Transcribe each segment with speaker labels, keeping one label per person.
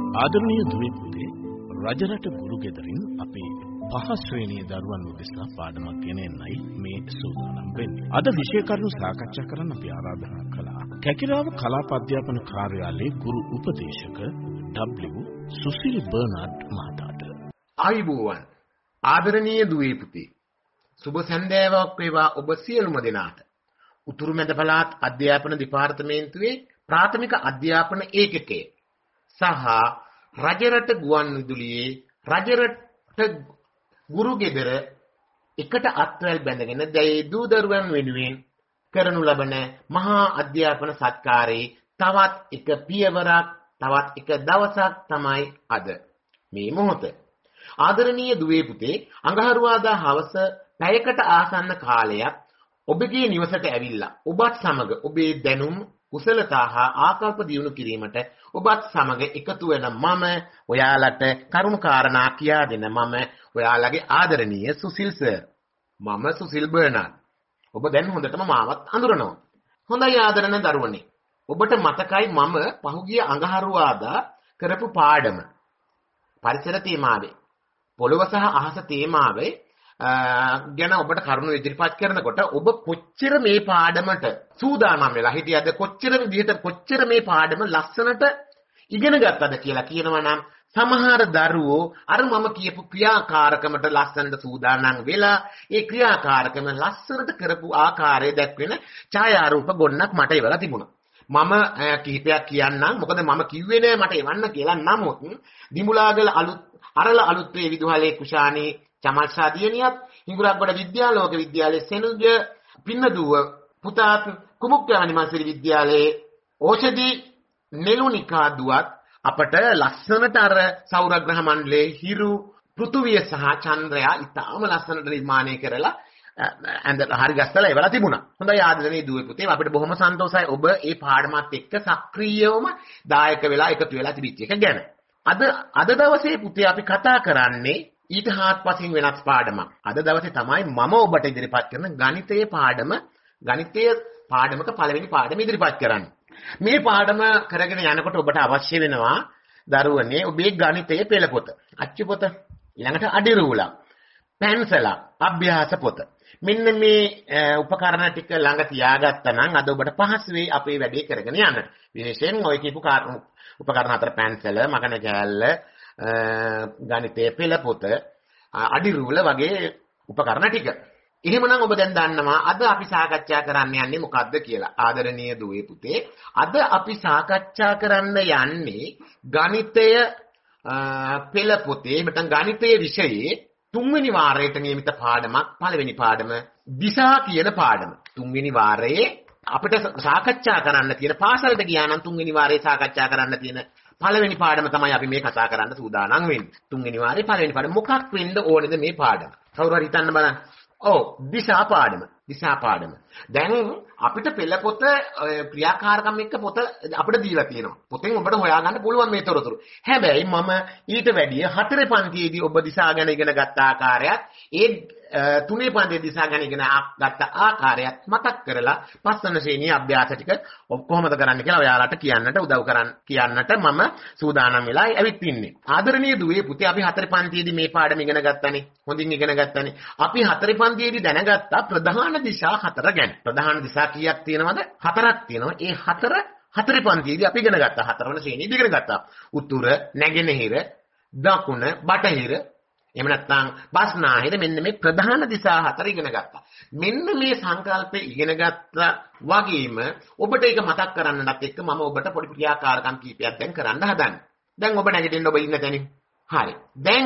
Speaker 1: ආදරණීය දුවේ පුතේ රජරට ගුරු ගෙදරින් අපි පහ ශ්‍රේණියේ දරුවන් උදෙසා පාඩමක් ගෙනෙන්නයි මේ සූදානම් වෙන්නේ. අද විෂය කරුණු සාකච්ඡා කරන්න අපි ආරාධනා කළා. කැකිරාව කලාප අධ්‍යාපන කාර්යාලයේ ගුරු උපදේශක W සුසිල් බර්නාඩ් මහතාට.
Speaker 2: ආයුබෝවන් ආදරණීය දුවේ පුතේ. සුබ සන්ධ්‍යාවක් වේවා ඔබ සියලුම දෙනාට. උතුරු මැද පළාත් අධ්‍යාපන දෙපාර්තමේන්තුවේ ප්‍රාථමික අධ්‍යාපන ඒකකයේ සහ රජරට ගුවන්විදුලියේ රජරට ගුරු ගෙදර එකට අත්වැල් බැඳගෙන දැයේ දූ දරුවන් වෙනුවෙන් කරනු ලබන මහා අධ්‍යාපන සත්කාරයේ තවත් එක පියවරක් තවත් එක දවසක් තමයි අද මේ මොහොත. ආදරණීය දුවේ පුතේ අඟහරුවාදා හවස පැයකට ආසන්න කාලයක් ඔබගේ නිවසට ඇවිල්ලා ඔබත් සමග ඔබේ දැනුම් කුසලතා හා ආකල්ප දියුණු කිරීමට ඔබත් සමග එකතු වෙන මම ඔයාලට කරුණු කාරණා කියා දෙන මම ඔයාලගේ ආදරණීය සුසිල් සර්. මම සුසිල් බර්නාඩ්. ඔබ දැන් හොඳටම මාවත් අඳුරනවා. හොඳයි ආදරණ දරුවනේ. ඔබට මතකයි මම පහුගිය අඟහරුවාදා කරපු පාඩම පරිසර තේමාවේ පොළොව සහ අහස තේමාවේ ගැන ඔබට කරුණු ඉදිරිපත් කරනකොට ඔබ කොච්චර මේ පාඩමට සූදානම් වෙලා හිටියද කොච්චර මේ පාඩම ලස්සනට ඉගෙන ගත්තද කියලා කියනවා නම් සමහර දරුවෝ අර මම කියපු ක්‍රියාකාරකමට ලස්සනට සූදානම් වෙලා ඒ ක්‍රියාකාරකම ලස්සනට කරපු ආකාරය දැක්වෙන ඡායාරූප ගොන්නක් මට එවලා තිබුණා. මම කිහිපයක් කියන්නම් මොකද මම කිව්වේ නෑ මට එවන්න කියලා. නමුත් දිමුලාගල අරල අලුත්වේ විදුහලේ කුෂානී චමල්ෂා දියණියත් හිඟුරක්ගොඩ විද්‍යාලෝක විද්‍යාලයේ සෙනුජ පින්නදුව පුතාත් කුමුක්කවනි මන්සිරි විද්‍යාලයේ ඕෂධි නෙළුනිකා දුවත් අපට ලස්සනට අර සෞරග්‍රහ මණ්ඩලයේ හිරු පෘථුවිය සහ චන්ද්‍රයා ඉතාම ලස්සනට නිර්මාණය කරලා හරි ගස්සලා එවලා තිබුණා. හොඳයි ආදරණීය දුවේ පුතේ අපිට බොහොම සන්තෝෂයි ඔබ මේ පාඩමත් එක්ක සක්‍රීයවම දායක වෙලා එකතු වෙලා තිබිච්ච එක ගැන. අද දවසේ පුතේ අපි කතා කරන්නේ ඊට හාත්පසින් වෙනස් පාඩමක්. අද දවසේ තමයි මම ඔබට ඉදිරිපත් කරන ගණිතයේ පාඩමක පළවෙනි පාඩම ඉදිරිපත් කරන්නේ. මේ පාඩම කරගෙන යනකොට ඔබට අවශ්‍ය වෙනවා දරුවනේ ඔබේ ගණිතයේ පෙළ පොත, අච්චු පොත, ඊළඟට අඩිරූලක්, පැන්සලක්, අභ්‍යාස පොත. මෙන්න මේ උපකරණ ටික ළඟ තියාගත්තා නම් අද ඔබට පහසු වෙයි අපේ වැඩේ කරගෙන යන්න. විශේෂයෙන් ඔය කියපු උපකරණ අතර පැන්සල, මකන කෑල්ල, ගණිතයේ පෙළ පොත, අඩිරූල වගේ උපකරණ ටික. එහෙමනම් ඔබ දැන් දන්නවා අද අපි සාකච්ඡා කරන්න යන්නේ මොකද්ද කියලා. ආදරණීය දුවේ පුතේ අද අපි සාකච්ඡා කරන්න යන්නේ ගණිතය පෙළ පොතේ නැත්නම් ගණිතයේ විෂයේ තුන්වෙනි වාරයට නියමිත පාඩමක්. පළවෙනි පාඩම දිසා කියන පාඩම. තුන්වෙනි වාරයේ අපිට සාකච්ඡා කරන්න තියෙන පාසලට ගියා නම් තුන්වෙනි වාරයේ සාකච්ඡා කරන්න තියෙන පළවෙනි පාඩම තමයි අපි මේ කතා කරන්න සූදානම් වෙන්නේ. තුන්වෙනි වාරයේ පළවෙනි පාඩම මොකක් වෙන්න ඕනේද මේ පාඩම? කවුරු හරි හිතන්න බලන්න. දිසා පාඩම. දැන් අපිට පෙළ පොත ක්‍රියාකාරකම් එක්ක පොත අපිට දීලා තියෙනවා. පොතෙන් ඔබට හොයාගන්න පුළුවන් මේ තොරතුරු. හැබැයි මම ඊට වැඩිය 4 පන්තියේදී ඔබ දිසා ගැන ඉගෙන ගත්ත ආකාරයත් ඒ 3 පන්තියේ දිසා ගැන ඉගෙන ගත්ත ආකාරයත් මතක් කරලා පස්වන ශ්‍රේණියේ අභ්‍යාස ටික කොහොමද කරන්න කියලා ඔයාලට කියන්නට මම සූදානම් වෙලා ඇවිත් ඉන්නේ. ආදරණීය දුවේ පුතේ අපි 4 පන්තියේදී මේ පාඩම ඉගෙන ගත්තානේ. හොඳින් ඉගෙන ගත්තානේ. අපි 4 පන්තියේදී දැනගත්තා ප්‍රධාන දිශා 4 ගැන. ප්‍රධාන දිශා කීයක් තියෙනවද? 4ක් තියෙනවා. ඒ 4 පන්තියේදී අපි ඉගෙන ගත්තා. 4 වෙනි ශ්‍රේණියේදී ඉගෙන ගත්තා. උතුර, නැගෙනහිර, දකුණ, බටහිර, එහෙම නැත්නම් බස්නාහිර මෙන්න මේ ප්‍රධාන දිශා 4 ඉගෙන ගත්තා. මෙන්න මේ සංකල්පය ඉගෙන ගත්තා වගේම ඔබට ඒක මතක් කරන්නත් එක්ක මම ඔබට පොඩි ක්‍රියාකාරකම් කීපයක් දැන් කරන්න හදන්නේ. දැන් ඔබ නැගිටින්න ඔබ ඉන්න තැනින්. හරි. දැන්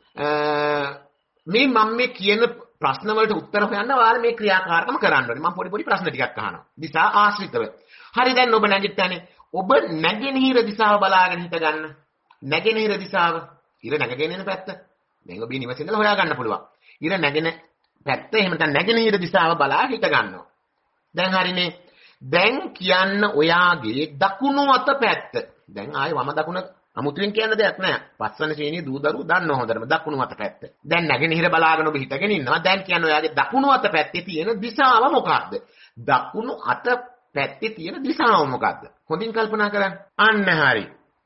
Speaker 2: මම මේ කියන ප්‍රශ්න වලට උත්තර හොයන්න ඔයාලා මේ ක්‍රියාකාරකම කරන්න ඕනේ. මම පොඩි ප්‍රශ්න ටිකක් අහනවා. දිශා ආශ්‍රිතව. හරි දැන් ඔබ නැගිට්ටානේ. ඔබ නැගෙනහිර දිශාව බලාගෙන හිට ගන්න. නැගෙනහිර දිශාව. ඉර නැගගෙන යන පැත්ත. දැන් ඔබ නිවසේ ඉඳලා හොයාගන්න පුළුවන්. ඉර නැගෙන පැත්ත එහෙම නැත්නම් නැගෙනහිර දිශාව බලා හිට ගන්නවා. දැන් හරිනේ. දැන් කියන්න ඔයාගේ දකුණු අත පැත්ත. දැන් ආයේ වම දකුණ අමුතුවෙන් කියන්න දෙයක් නැහැ. පස්වන ශ්‍රේණියේ දූ දරුවෝ දන්නව හොඳටම දකුණු අත පැත්ත. දැන් නැගෙනහිර බලාගෙන ඔබ හිටගෙන ඉන්නවා. දැන් කියන්න ඔයාගේ දකුණු අත පැත්තේ තියෙන දිශාව මොකක්ද? දකුණු අත පැත්තේ තියෙන දිශාව මොකක්ද? හොඳින් කල්පනා කරන්න. අන්න හරි.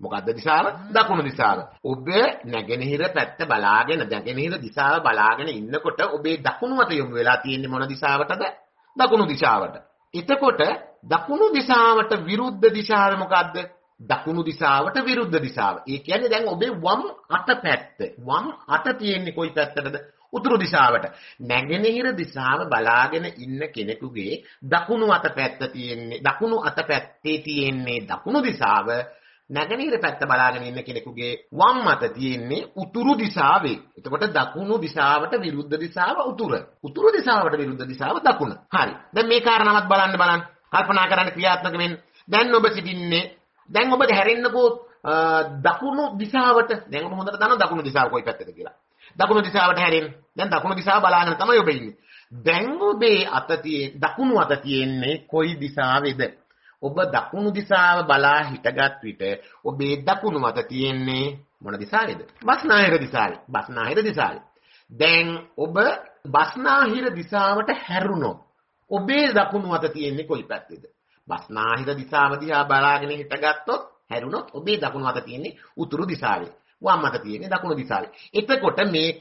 Speaker 2: මොකද්ද දිශාව? දකුණු දිශාව. ඔබ නැගෙනහිර පැත්ත බලාගෙන නැගෙනහිර දිශාව බලාගෙන ඉන්නකොට ඔබේ දකුණු අත යොමු වෙලා තියෙන්නේ මොන දිශාවටද? දකුණු දිශාවට. එතකොට දකුණු දිශාවට විරුද්ධ දිශාව මොකද්ද? දකුණු දිශාවට විරුද්ධ දිශාව. ඒ කියන්නේ දැන් ඔබේ වම් අත පැත්ත. වම් අත තියෙන්නේ කොයි පැත්තටද? උතුරු දිශාවට. නැගෙනහිර දිශාව බලාගෙන ඉන්න කෙනෙකුගේ දකුණු අත පැත්ත තියෙන්නේ දකුණු අත පැත්තේ තියෙන්නේ දකුණු දිශාව. නැගෙනහිර පැත්ත බලාගෙන ඉන්න කෙනෙකුගේ වම් අත තියෙන්නේ උතුරු දිශාවේ. එතකොට දකුණු දිශාවට විරුද්ධ දිශාව උතුර. උතුරු දිශාවට විරුද්ධ දිශාව දකුණ. හරි. දැන් මේ කාරණාවත් බලන්න. කල්පනා කරන්න ක්‍රියාත්මක වෙන්න. දැන් ඔබ සිටින්නේ දැන් ඔබ හැරෙන්නකෝ දකුණු දිශාවට. දැන් ඔබ හොඳට දන්නවා දකුණු දිශාව කොයි පැත්තද කියලා. දකුණු දිශාවට හැරෙන්න. දැන් දකුණු දිශාව බලාගෙන තමයි ඔබ ඉන්නේ. දැන් ඔබේ දකුණු අත තියෙන්නේ කොයි දිශාවේද? ඔබ දකුණු දිශාව බලා හිටගත් විට ඔබේ දකුණු අත තියෙන්නේ මොන දිශාවේද? බස්නාහිර දිශාවේ. බස්නාහිර දිශාවේ. දැන් ඔබ බස්නාහිර දිශාවට හැරුණොත් ඔබේ දකුණු අත තියෙන්නේ කොයි පැත්තේද? බස්නාහිර දිශාව දිහා බලාගෙන හිටගත්තොත් හැරුණොත් ඔබේ දකුණු අත තියෙන්නේ උතුරු දිශාවේ. වම් අත තියෙන්නේ දකුණු දිශාවේ. එතකොට මේක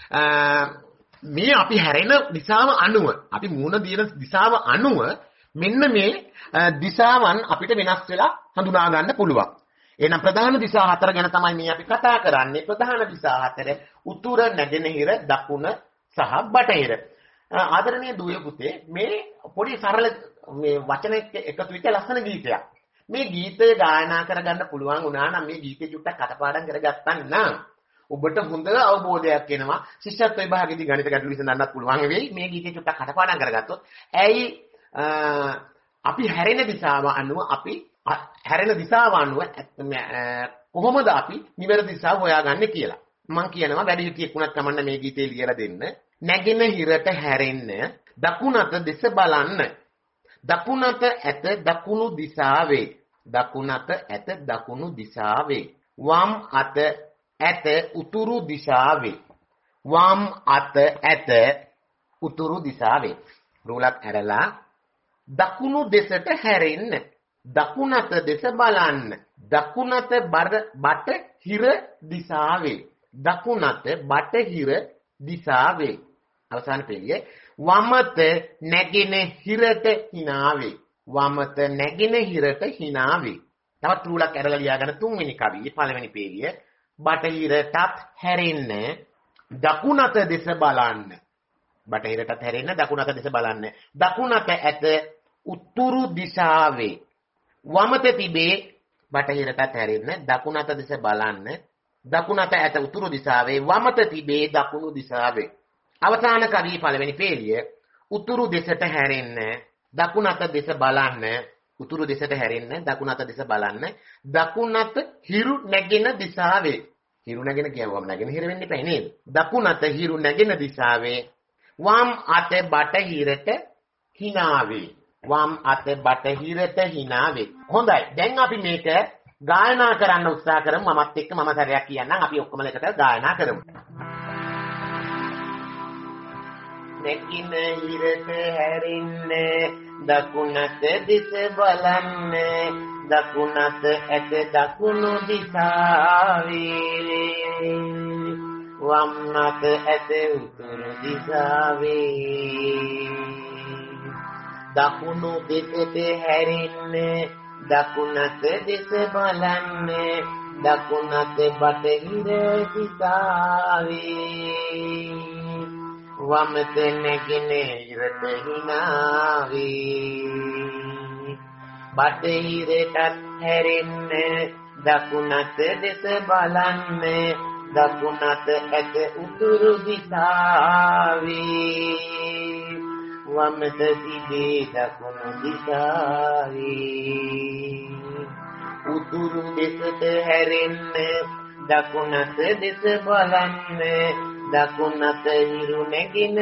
Speaker 2: මේ අපි හැරෙන දිශාව අනුව අපි මූණ දින දිශාව අනුව මෙන්න මේ දිශාවන් අපිට වෙනස් වෙලා හඳුනා ගන්න පුළුවන්. එහෙනම් ප්‍රධාන දිශා හතර ගැන තමයි මේ අපි කතා කරන්නේ. ප්‍රධාන දිශා හතර උතුර, නැගෙනහිර, දකුණ සහ බටහිර. ආදරණීය දුවේ පුතේ මේ පොඩි සරල මේ වචන එකතු වෙච්ච ලස්සන ගීතයක්. මේ ගීතය ගායනා කරගන්න පුළුවන් වුණා නම් මේ ගීතේ චුට්ටක් කටපාඩම් කරගත්තා නම් ඔබට හොඳ අවබෝධයක් එනවා. ශිෂ්‍යත්ව විභාගයේදී ගණිත ගැටළු විසඳන්නත් පුළුවන් වෙයි. මේ ගීතේ චුට්ටක් කටපාඩම් කරගත්තොත් ඇයි අපි හැරෙන දිශාව අනුව කොහොමද අපි නිවැරදි දිශාව හොයාගන්නේ කියලා. මම කියනවා වැඩි හිටියෙක් වුණත් කමන්න මේ ගීතේ ලියලා දෙන්න. නැගෙනහිරට හැරෙන්න දකුණත දෙස බලන්න. දකුණත ඇත දකුණු දිශාවේ. දකුණත ඇත දකුණු දිශාවේ. වම් අත ඇත උතුරු දිශාවේ. වම් අත ඇත උතුරු දිශාවේ. රූලක් ඇරලා දකුණු දෙසට හැරෙන්න. දකුණත දෙස බලන්න. දකුණත බටහිර දිශාවේ. දකුණත බටහිර දිශාවේ. අවසාන පෙළිය වමත නැගෙනහිරට හිනාවේ. වමත නැගෙනහිරට හිනාවේ. තවත් රූලක් ඇරලා ලියාගන්න තුන්වෙනි කවියේ පළවෙනි පෙළිය. බටහිරටත් හැරෙන්න දකුණත දෙස බලන්න. බටහිරටත් හැරෙන්න දකුණත දෙස බලන්න. දකුණත ඇත උතුරු දිශාවේ. වමත තිබේ බටහිරටත් හැරෙන්න දකුණත දෙස බලන්න. දකුණත ඇත උතුරු දිශාවේ. වමත තිබේ දකුණු දිශාවේ. අවසාන කවියේ පළවෙනි පෙළිය උතුරු දෙසට හැරෙන්න දකුණත දෙස බලන්න. උතුරු දෙසට හැරෙන්න දකුණත දෙස බලන්න. දකුණත හිරු නැගෙන දිශාවේ. හිරු නැගෙන කියවම නැගෙන හිර වෙන්න එපා නේද? දකුණත හිරු නැගෙන දිශාවේ. වම් අත බටහිරට හිනාවේ. වම් අත බටහිරට හිනාවේ. හොඳයි. දැන් අපි මේක ගායනා කරන්න උත්සාහ කරමු. මමත් එක්ක මම සැරයක් කියන්නම්. අපි ඔක්කොම එකට ගායනා කරමු. නැගෙනහිරට හැරෙන්න දකුණත දෙස බලන්න. දකුණත ඇත දකුණු දිශාවේ. වම් අත ඇත උතුරු දිශාවේ. දකුණු දෙසට හැරෙන්න දකුණත දෙස බලන්න. දකුණත බටහිර දිශාවේ. වමත නැගෙනහිරට හිනාවේ. බටහිරටත් හැරෙන්න දකුණත දෙස බලන්න. දකුණත ඇත උතුරු දිශාවේ. වමත තිබේ දකුණු දිශාවේ. උතුරු දෙසට හැරෙන්න දකුණත දෙස බලන්න. දකුණත හිරු නැගෙන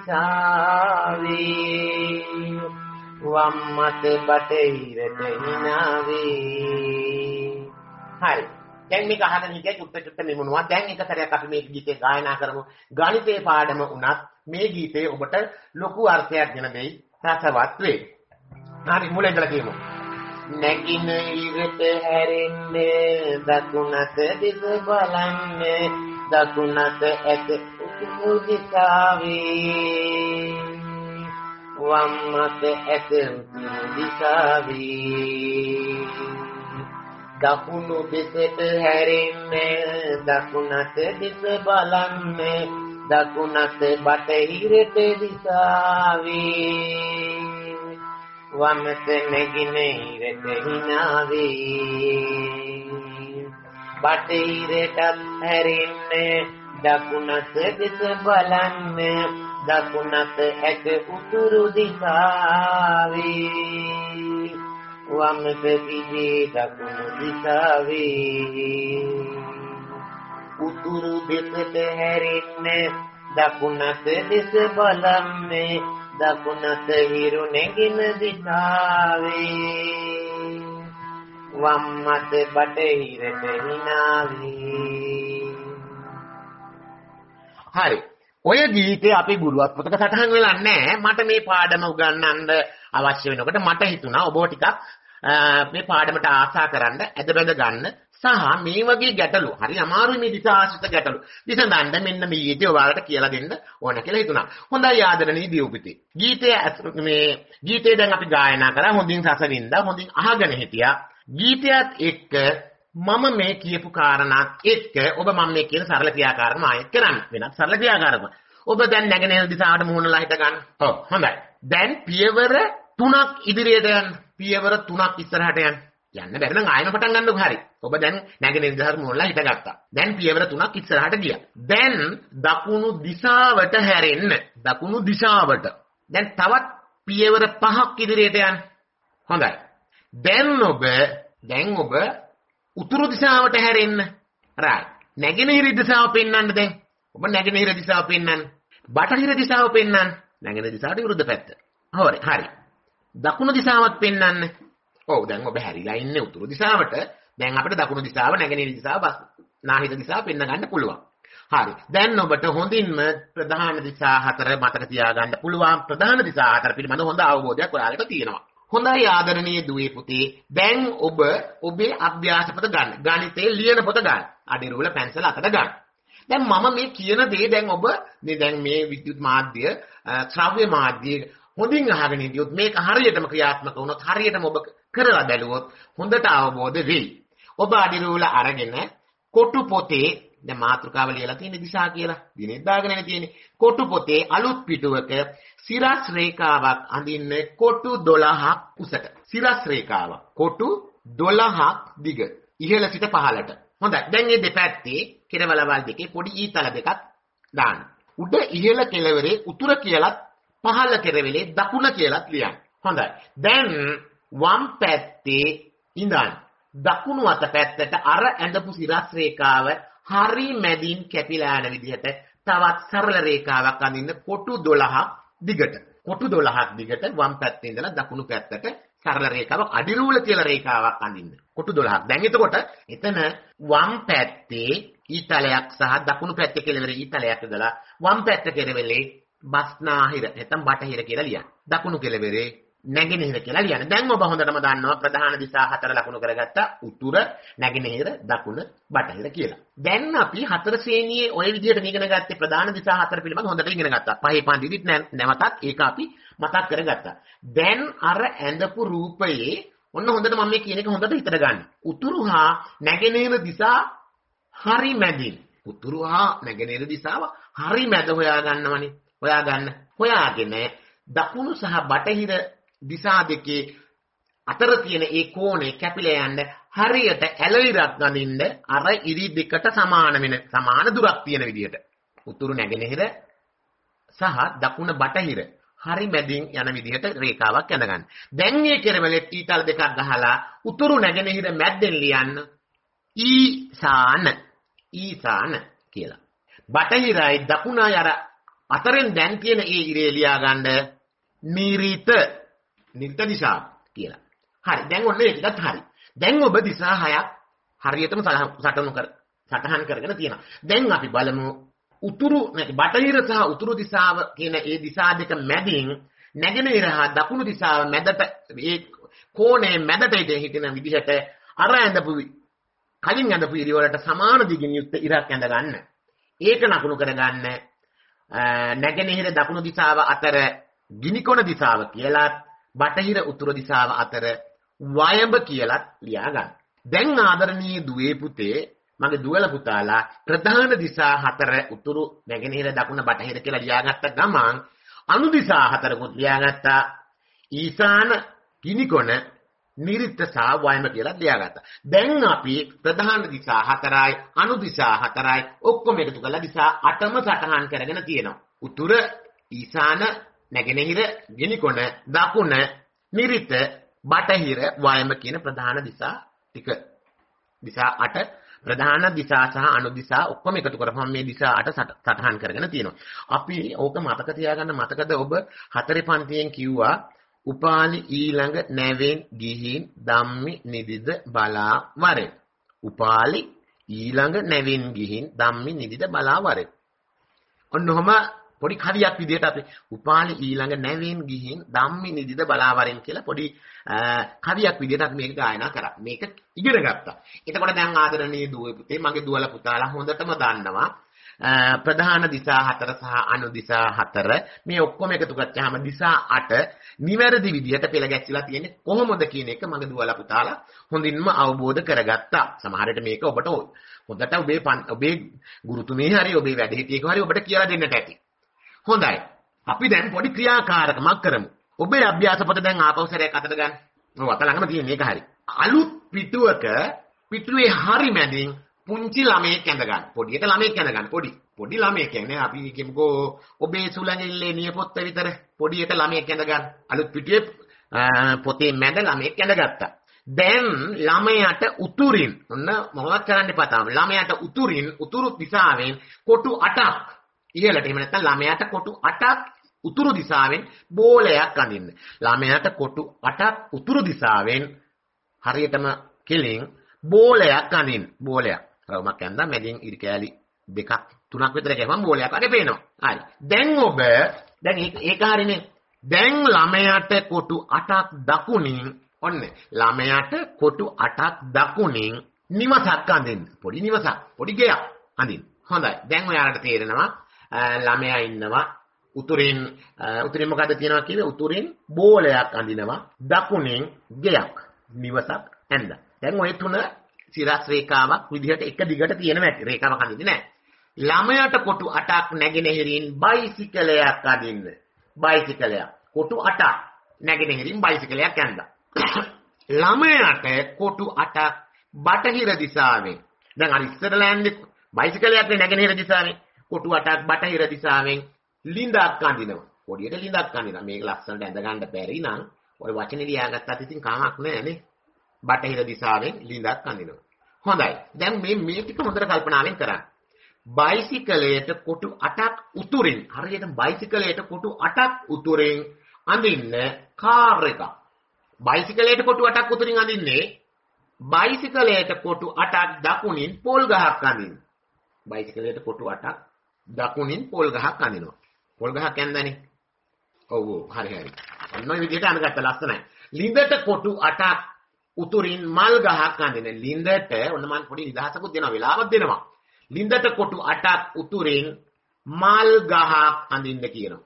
Speaker 2: දිශාවේ. වම් අත බටහිරට හිනාවේ. හරි. දැන් මේක අහගෙන හිටිය චුට්ට මෙමුණුවා. දැන් එක සැරයක් අපි මේ ගීතේ ගායනා කරමු. ගණිතේ පාඩම වුණත් මේ ගීතේ ඔබට ලොකු අර්ථයක් ගෙන දෙයි. රසවත් වේ. හරි මුල ඉඳලා කියමු. නැගිනිරට හැරෙන්නේ දකුණට දිස බලන්නේ දකුණට ඇත උතුරු දිසාවේ වම්මට ඇත උතුරු දිසාවේ දකුණු දිසට හැරෙන්නේ දකුණට දිස බලන්නේ දකුණට බටහිරට දිසාවේ වමත නැගිනිරට හිනාවේ බටහිරටත් හැරෙන්නේ දකුණට දිස බලන්නේ දකුණට ඇත උතුරු දිසාවේ වමත දිගේ දකුණු දිසාවේ උතුරු දිසට හැරෙන්නේ දකුණට දිස බලන්නේ දකුණට හිරු නැගින දිසාවේ වම්මත බටහිරට හිනාවේ. හරි. ඔය ගීතේ අපි ගුරුවත් පොතක සටහන් වෙලා නැහැ. මට මේ පාඩම උගන්වන්න අවශ්‍ය වෙනකොට මට හිතුණා ඔබව ටිකක් මේ පාඩමට ආසා කරන්න ඇද බැඳ ගන්න සහ මේ වගේ ගැටලු හරි අමාරුයි මේ දිශාශ්‍රිත ගැටලු විසඳන්න මෙන්න මේ ගීතය ඔයාලට කියලා දෙන්න ඕන කියලා හිතුණා. හොඳයි ආදරණීය දියුපිතේ. ගීතේ දැන් අපි ගායනා කරා හොඳින් රසවින්දා හොඳින් අහගෙන හිටියා. ගීතයත් එක්ක මම මේ කියපු කාරණාත් එක්ක ඔබ මම මේ කියන සරල ක්‍රියාකාරකම ආයෙත් කරන්න. වෙනත් සරල ක්‍රියාකාරකම. ඔබ දැන් නැගෙනහිර දිශාවට මුහුණලා හිට ගන්න. ඔව් හොඳයි. දැන් පියවර 3ක් ඉදිරියට යන්න. පියවර 3ක් ඉස්සරහට යන්න. යන්න බැරි නම් ආයෙම පටන් ගන්නකො හරි. ඔබ දැන් නැගෙනහිර දිශාවට මුහුණලා හිට ගත්තා. දැන් පියවර 3ක් ඉස්සරහට ගියා. දැන් දකුණු දිශාවට හැරෙන්න. දකුණු දිශාවට. දැන් තවත් පියවර 5ක් ඉදිරියට යන්න. හොඳයි. දැන් ඔබ උතුරු දිශාවට හැරෙන්න. right. නැගෙනහිර දිශාව පෙන්වන්න දැන්. ඔබ නැගෙනහිර දිශාව පෙන්වන්න. බටහිර දිශාව පෙන්වන්න. නැගෙනහිර දිශාවට විරුද්ධ පැත්ත. හරි. දකුණු දිශාවත් පෙන්වන්න. ඔව් දැන් ඔබ හැරිලා ඉන්නේ උතුරු දිශාවට. දැන් අපිට දකුණු දිශාව නැගෙනහිර දිශාව නාහිර දිශාව පෙන්ව ගන්න පුළුවන්. හරි. දැන් ඔබට හොඳින්ම ප්‍රධාන දිශා 4 මතක තියාගන්න පුළුවන්. ප්‍රධාන දිශා 4 පිළිබඳ හොඳ අවබෝධයක් ඔයාලට තියෙනවා. හොඳයි ආදරණීය දුවේ පුතේ. දැන් ඔබ ඔබේ අභ්‍යාස පොත ගන්න. ගණිතයේ ලියන පොත ගන්න. අඩිරුවල පැන්සල අතට ගන්න. දැන් මම මේ කියන දේ දැන් ඔබ දැන් මේ විද්‍යුත් මාධ්‍ය, ශ්‍රව්‍ය මාධ්‍ය හොඳින් අහගෙන ඉඳියොත් මේක හරියටම ක්‍රියාත්මක වුණොත් හරියටම ඔබ කරලා බැලුවොත් හොඳට අවබෝධ වෙයි. ඔබ අඩිරුවල අරගෙන කොටු පොතේ දැන් මාතෘකාව ලියලා තියෙන දිශා කියලා දිනෙත් දාගෙන තියෙන්නේ. කොටු පොතේ අලුත් පිටුවක සිරස් රේඛාවක් අඳින්න කොටු 12ක් උසට. සිරස් රේඛාවක් කොටු 12ක් දිග. ඉහළ සිට පහළට. හොඳයි. දැන් මේ දෙපැත්තේ කෙරවලවල් දෙකේ පොඩි ඊතල දෙකක් දාන්න. උඩ ඉහළ කෙළවරේ උතුර කියලත් පහළ කෙරවලේ දකුණ කියලත් ලියන්න. හොඳයි. දැන් වම් පැත්තේ ඉඳන් දකුණු අත පැත්තට අර ඇඳපු සිරස් රේඛාව හරි මැදින් කැපිලා යන විදිහට තවත් සරල රේඛාවක් අඳින්න කොටු 12ක් දිගට. කොටු 12ක් දිගට වම් පැත්තේ ඉඳලා දකුණු පැත්තට සරල රේඛාවක් අඩිරූල කියලා රේඛාවක් අඳින්න. කොටු 12ක්. දැන් එතකොට එතන වම් පැත්තේ ඊතලයක් සහ දකුණු පැත්තේ කෙළවරේ ඊතලයක් ඉඳලා වම් පැත්ත කෙරෙවලේ බස්නාහිර නැත්නම් බටහිර කියලා ලියන්න. දකුණු කෙළවරේ නැගෙනහිර කියලා ලියන්න. දැන් ඔබ හොඳටම දන්නවා ප්‍රධාන දිශා 4 ලකුණු කරගත්තා. උතුර, නැගෙනහිර, දකුණ, බටහිර කියලා. දැන් අපි 4 ශ්‍රේණියේ ওই විදිහට ඉගෙන ගත්තේ ප්‍රධාන දිශා 4 පිළිබඳව හොඳට ඉගෙන ගත්තා. පහේ පන්තිදිත් නැවතත් ඒක අපි මතක් කරගත්තා. දැන් අර ඇඳපු රූපයේ ඔන්න හොඳට මම මේ කියන එක හොඳට හිතට ගන්න. උතුරු හා නැගෙනහිර දිශා හරි මැදින්. උතුරු හා නැගෙනහිර දිශාව හරි මැද හොයාගන්නවනේ. හොයාගෙන දකුණු සහ බටහිර දිශා දෙකේ අතර තියෙන ඒ කෝණය කැපිලා යන්න හරියට ඇලවිරක් ගනින්න අර ඉරි දෙකට සමාන දුරක් තියෙන විදිහට උතුරු නැගෙනහිර සහ දකුණ බටහිර හරි මැදින් යන විදිහට රේඛාවක් ඇඳගන්න. දැන් මේ කෙරවලේ ඊතල දෙකක් ගහලා උතුරු නැගෙනහිර මැද්දෙන් ලියන්න ඊසාන කියලා. බටහිරයි දකුණයි අර අතරෙන් දැන් තියෙන ඒ ඉරේ ලියා ගන්න නිරිත දිශාව කියලා. හරි. දැන් ඔන්න ඒක ටිකත් හරි. දැන් ඔබ දිශා 6ක් හරියටම සටහන් කරගෙන තියෙනවා. දැන් අපි බලමු බටහිර සහ උතුරු දිශාව කියන ඒ දිශා දෙක මැදින් නැගෙනහිර හා දකුණු දිශාව මැදට ඒ කෝණේ මැදට හිටින විදිහට අර ඇඳපු කලින් ඇඳපු ඉරි වලට සමාන දිගින් යුක්ත ඉරක් ඇඳ ගන්න. ඒක ලකුණු කරගන්න නැගෙනහිර දකුණු දිශාව අතර ගිනිකොන දිශාව කියලා බටහිර උතුරු දිශාව අතර වයඹ කියලා ලියා ගන්න. දැන් ආදරණීය දුවේ පුතේ මගේ දුවල පුතාලා ප්‍රධාන දිශා හතර උතුරු නැගෙනහිර දකුණ බටහිර කියලා ලියාගත්ත ගමන් අනු දිශා හතරකුත් ලියාගත්තා. ඊසාන ගිනිකොන නිරිත සහ වයඹ කියලා ලියාගත්තා. දැන් අපි ප්‍රධාන දිශා හතරයි අනු දිශා හතරයි ඔක්කොම එකතු කරලා දිශා 8ම සටහන් කරගෙන තියෙනවා. උතුර ඊසාන නැගෙනහිර ගිනිකොන දකුණ නිරිත බටහිර වයඹ කියන ප්‍රධාන දිශා ටික. දිශා 8 ප්‍රධාන දිශා සහ අනු දිශා ඔක්කොම එකතු කරපුවම මේ දිශා 8 සටහන් කරගෙන තියෙනවා. අපි ඕක මතක තියාගන්න. මතකද ඔබ 4 පන්තියෙන් කිව්වා උපාලි ඊළඟ නැවෙන් ගිහින් ධම්මි නිදිද බලා වරේ. උපාලි ඊළඟ නැවෙන් ගිහින් ධම්මි නිදිද බලා වරේ. ඔන්නෝම පොඩි කවියක් විදිහට අපි උපාලි ඊළඟ නැවෙන් ගිහින් ධම්මි නිදිද බලා වරෙන් කියලා පොඩි කවියක් විදිහට අපි මේක ගායනා කරා. මේක ඉගෙන ගත්තා. එතකොට දැන් ආදරණීය දුවේ පුතේ මගේ දුවල පුතාලා හොඳටම දන්නවා ප්‍රධාන දිශා 4 සහ අනු දිශා 4 මේ ඔක්කොම එකතු කරච්චාම දිශා 8 නිවැරදි විදිහට පෙළ ගැස්සිලා තියෙන්නේ කොහොමද කියන එක මගේ දුවලා පුතාලා හොඳින්ම අවබෝධ කරගත්තා. සමහර විට මේක ඔබට හොඳට ඔබේ ගුරුතුමී හරි ඔබේ වැඩිහිටියෙකු හරි ඔබට කියලා දෙන්නට ඇති. හොඳයි. අපි දැන් පොඩි ක්‍රියාකාරකමක් කරමු. ඔබේ අභ්‍යාස පොත දැන් ආපහු සැරයක් අතට ගන්න. ඔව් අත ළඟම තියෙන එක හරි. අලුත් පිටුවක පිටුවේ හරි මැදින් පුංචි ළමයෙක් ඇඳ ගන්න. පොඩියට ළමයෙක් ඇඳ ගන්න. පොඩි ළමයෙක් කියන්නේ අපි කියමුකෝ ඔබේ සුළඟිල්ලේ නියපොත්ත විතර පොඩියට ළමයෙක් ඇඳ ගන්න. අලුත් පිටුවේ පොතේ මැද ළමයෙක් ඇඳගත්තා. දැන් ළමයාට උතුරින් ඔන්න මොනවද කරන්න එපා තාම. ළමයාට උතුරු දිශාවෙන් කොටු 8ක් ඉහළට එහෙම නැත්නම් ළමයාට කොටු 8ක් උතුරු දිශාවෙන් බෝලයක් අඳින්න. ළමයාට කොටු 8ක් උතුරු දිශාවෙන් හරියටම කෙලින් බෝලයක් අඳින්න. බෝලයක්. රවුමක් ඇඳලා මැදින් ඉරි කෑලි 2ක් 3ක් විතර ගහම බෝලයක් වගේ පේනවා. හරි. දැන් ඒක හරිනේ. දැන් ළමයාට කොටු 8ක් දකුණින් ඔන්න ළමයාට කොටු 8ක් දකුණින් නිවසක් අඳින්න. පොඩි නිවසක්, පොඩි ගෙයක් අඳින්න. හොඳයි. දැන් ඔයාලට තේරෙනවා ළමයා ඉන්නවා උතුරින් මොකද තියෙනවා කියන්නේ උතුරින් බෝලයක් අඳිනවා දකුණෙන් ගෙයක් නිවසක් ඇඳලා. දැන් ඔය තුන සිරස් රේඛාවක් විදිහට එක දිගට තියෙනවා ඇති. රේඛාවක් අඳින්නේ නැහැ. ළමයාට කොටු 8ක් නැගෙනහිරින් බයිසිකලයක් අඳින්න. බයිසිකලයක් කොටු 8ක් නැගෙනහිරින් බයිසිකලයක් ඇඳලා. ළමයාට කොටු 8ක් බටහිර දිශාවෙන්. දැන් අර ඉස්සරලා යන්නේ බයිසිකලයක් නැගෙනහිර දිශාවෙන්. කොටු 8ක් බටහිර දිශාවෙන් ලිඳක් අඳිනවා. පොඩියට ලිඳක් අඳිනවා. මේක ලස්සනට ඇඳ ගන්න බැරි නම් ඔය වචනේ ලියාගත්තත් ඉතින් කමක් නැහැ නේ. බටහිර දිශාවෙන් ලිඳක් අඳිනවා. හොඳයි. දැන් මේ ටික හොඳට කල්පනාවෙන් කරන්න. බයිසිකලයට කොටු 8ක් උතුරින් හරියට බයිසිකලයට කොටු 8ක් උතුරින් අඳින්න කාර් එකක්. බයිසිකලයට කොටු 8ක් උතුරින් අඳින්නේ බයිසිකලයට කොටු 8ක් දකුණින් පොල් ගහක් අඳින්න. බයිසිකලයට කොටු 8ක් දකුණින් පොල් ගහක් අඳිනවා. පොල් ගහක් ඇඳන්නේ. ඔව් හරි. ඔන්න ඔය විදිහට අඳගත්ත ලස්සනයි. ලිඳට කොටු 8ක් උතුරින් මල් ගහක් අඳින. ලිඳට ඔන්න මම පොඩි නිදහසකුත් දෙනවා වෙලාවක් දෙනවා. ලිඳට කොටු 8ක් උතුරින් මල් ගහක් අඳින්න කියනවා.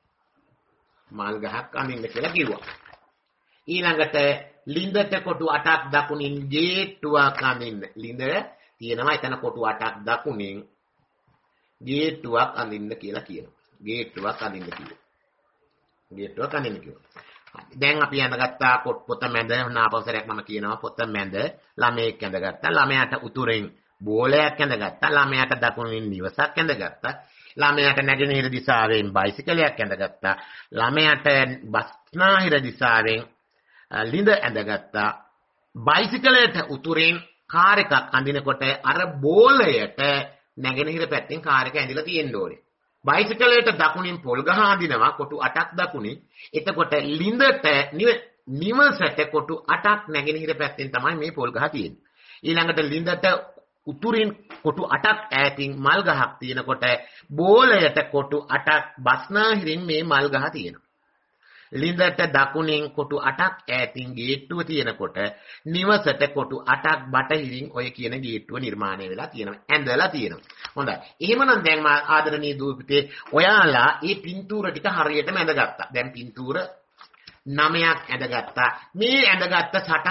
Speaker 2: මල් ගහක් අඳින්න කියලා කිව්වා. ඊළඟට ලිඳට කොටු 8ක් දකුණින් ගේට්ටුවක් අඳින්න. ලිඳ තියෙනවා එතන කොටු 8ක් දකුණින් ගේට්ටුවක් අඳින්න කියලා කියනවා. ගේට්ටුවක් අඳින්න කියනවා. ගේට්ටුවක් අඳින්න කියනවා. දැන් අපි අඳගත්තා පොත මැද නාපවසරයක් මම කියනවා පොත මැද ළමයෙක් අඳගත්තා. ළමයාට උතුරෙන් බෝලයක් අඳගත්තා. ළමයාට දකුණින් නිවසක් අඳගත්තා. ළමයාට නැගෙනහිර දිශාවෙන් බයිසිකලයක් අඳගත්තා. ළමයාට බස්නාහිර දිශාවෙන් ලිඳ අඳගත්තා. බයිසිකලයට උතුරෙන් කාර් එකක් අඳිනකොට අර බෝලයට නැගෙනහිර පැත්තෙන් කාර් එක ඇඳලා තියෙන්න ඕනේ. බයිසිකලයට දකුණින් පොල් ගහ අඳිනවා කොටු 8ක් දකුණින්. එතකොට ලිඳට නිවසට කොටු 8ක් නැගෙනහිර පැත්තෙන් තමයි මේ පොල් ගහ තියෙන්නේ. ඊළඟට ලිඳට උතුරින් කොටු 8ක් ඈතින් මල් ගහක් තියෙනකොට බෝලයට කොටු 8ක් බස්නාහිරින් මේ මල් ගහ තියෙනවා. ලිඳට දකුණෙන් කොටු 8ක් ඈතින් ගේට්ටුව තියෙනකොට නිවසට කොටු 8ක් බටහිරින් ඔය කියන ගේට්ටුව නිර්මාණය වෙලා තියෙනවා. ඇඳලා තියෙනවා. හොඳයි. එහෙමනම් දැන් මා ආදරණීය දූ පුතේ ඔයාලා මේ පින්තූර ටික හරියටම ඇඳගත්තා. දැන් පින්තූර 9ක් ඇඳගත්තා. මේ ඇඳගත්ත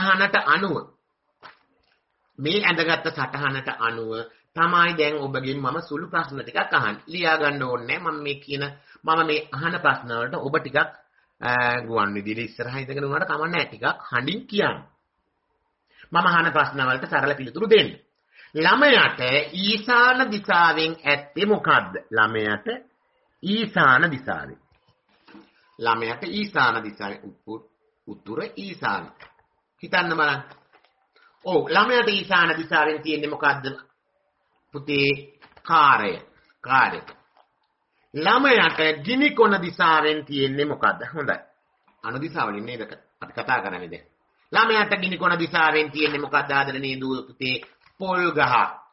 Speaker 2: සටහනට අනුව තමයි දැන් ඔබගෙන් මම සුළු ප්‍රශ්න ටිකක් අහන්න. ලියා ගන්න ඕනේ මම මේ අහන ප්‍රශ්න වලට ඔබ ටිකක් ගුවන් විදුලියේ ඉස්සරහා ඉඳගෙන උනාට කමක් නැහැ. ටිකක් හඬින් කියන්න. මම අහන ප්‍රශ්න වලට සරල පිළිතුරු දෙන්න. ළමයාට ඊශාන දිශාවෙන් ඇත්තේ මොකද්ද? ළමයාට ඊශාන දිශාවෙන් උතුර ඊශාන. හිතන්න බලන්න. ඔව් ළමයාට ඊශාන දිශාවෙන් තියෙන්නේ මොකද්ද? පුතේ කාර්ය. ළමයාට ගිනි කොන දිශාවෙන් තියෙන්නේ මොකද්ද? හොඳයි. අනු දිශාවලින් නේද අපි කතා කරන්නේ දැන්. ළමයාට ගිනි කොන දිශාවෙන් තියෙන්නේ මොකද්ද ආදරණීය දූ පුතේ? පොල් ගහ.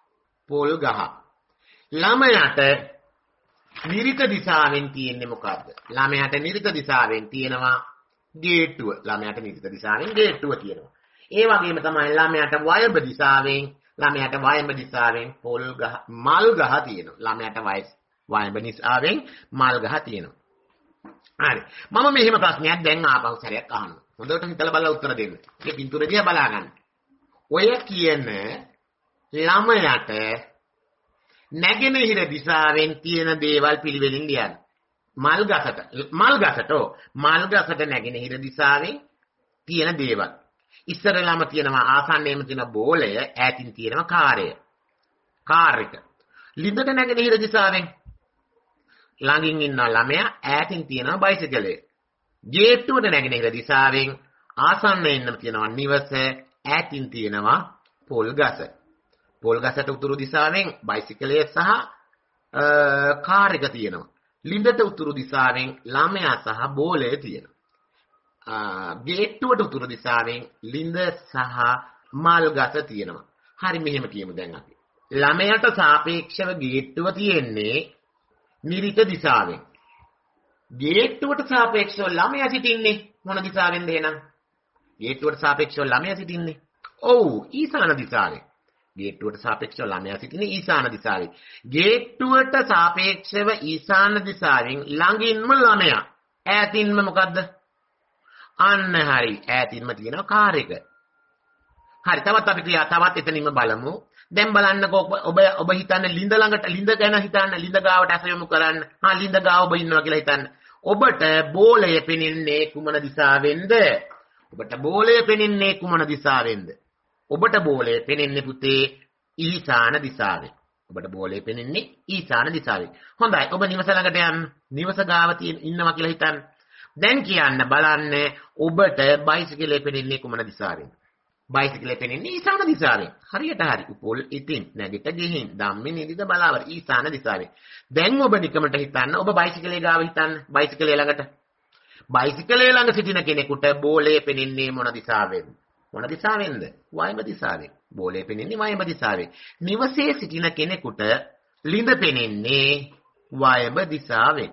Speaker 2: ළමයාට නිරිත දිශාවෙන් තියෙන්නේ මොකද්ද? ළමයාට නිරිත දිශාවෙන් තියෙනවා ගේට්ටුව. ළමයාට නිරිත දිශාවෙන් ගේට්ටුව තියෙනවා. ඒ වගේම තමයි ළමයාට වයඹ දිශාවෙන් පොල් ගහ මල් ගහ තියෙනවා. ළමයාට වයඹ දිශාවෙන් මල් ගහ තියෙනවා. හරි. මම මෙහෙම ප්‍රශ්නයක් දැන් ආපහු සැරයක් අහනවා. හොඳට හිතලා බලලා උත්තර දෙන්න. මේ පින්තූර දිහා බලා ගන්න. ඔය කියන ළමයාට නැගෙනහිර දිශාවෙන් තියෙන දේවල් පිළිවෙලින් ලියන්න. මල් ගසට නැගෙනහිර දිශාවෙන් තියෙන දේවල්. ඉස්සරලාම තියෙනවා ආසන්නයේම තියෙන බෝලය, ඈතින් තියෙනවා කාර් එක. ලිඳට නැගෙනහිර දිශාවෙන් ළඟින් ඉන්න ළමයා, ඈතින් තියෙනවා බයිසිකලය. ගේට්ටුවට නැගෙනහිර දිශාවෙන් ආසන්නයෙන් තියෙනවා නිවස, ඈතින් තියෙනවා පොල් ගස. පොල් ගසට උතුරු දිශාවෙන් බයිසිකලය සහ කාර් එක තියෙනවා. ලිඳට උතුරු දිශාවෙන් ළමයා සහ බෝලය තියෙනවා. ගේට්ටුවට උතුරු දිශාවෙන් ලිඳ සහ මල් ගස තියෙනවා. හරි මෙහෙම කියමු දැන් අපි. ළමයාට සාපේක්ෂව ගේට්ටුව තියෙන්නේ නිරිත දිශාවෙන්. ගේට්ටුවට සාපේක්ෂව ළමයා සිටින්නේ මොන දිශාවෙන්ද එහෙනම්? ගේට්ටුවට සාපේක්ෂව ළමයා සිටින්නේ ඔව් ඊශාන දිශාවෙන්. ගේට්ටුවට සාපේක්ෂව ළමයා සිටින්නේ ඊශාන දිශාවෙන්. ගේට්ටුවට සාපේක්ෂව ඊශාන දිශාවෙන් ළඟින්ම ළමයා. ඈතින්ම මොකද්ද? අන්න හරි. ඈතින්ම තියෙනවා කාර් එක. හරි. තවත් එතනින්ම බලමු. දැන් බලන්නකෝ ඔබ හිතන්නේ ලිඳ ගැන හිතන්න. ලිඳ ගාවට ඇස යොමු කරන්න. ලිඳ ගාව ඔබ ඉන්නවා කියලා හිතන්න. ඔබට බෝලය පෙනෙන්නේ කුමන දිශාවෙන්ද? ඔබට බෝලය පෙනෙන්නේ පුතේ ඊශාන දිශාවෙන්. හොඳයි. ඔබ නිවස ළඟට යන්න. නිවස ගාව ඉන්නවා කියලා හිතන්න. දැන් කියන්න බලන්න ඔබට බයිසිකලේ පෙනෙන්නේ කුමන දිශාවෙන්ද? බයිසිකලේ පෙනෙන්නේ ඊශාන දිශාවෙන්. හරියට හරි. උපොල් ඉතින් නැගිට ගිහින් ධම්මින් ඉදිද බලාවර ඊශාන දිශාවෙන්. දැන් ඔබ නිකමට හිතන්න ඔබ බයිසිකලේ ගාව හිතන්න. බයිසිකලේ ළඟට. බයිසිකලේ ළඟ සිටින කෙනෙකුට බෝලය පෙනෙන්නේ මොන දිශාවෙන්ද? වයඹ දිශාවෙන්. බෝලය පෙනෙන්නේ වයඹ දිශාවෙන්. නිවසේ සිටින කෙනෙකුට ලිඳ පෙනෙන්නේ වයඹ දිශාවෙන්.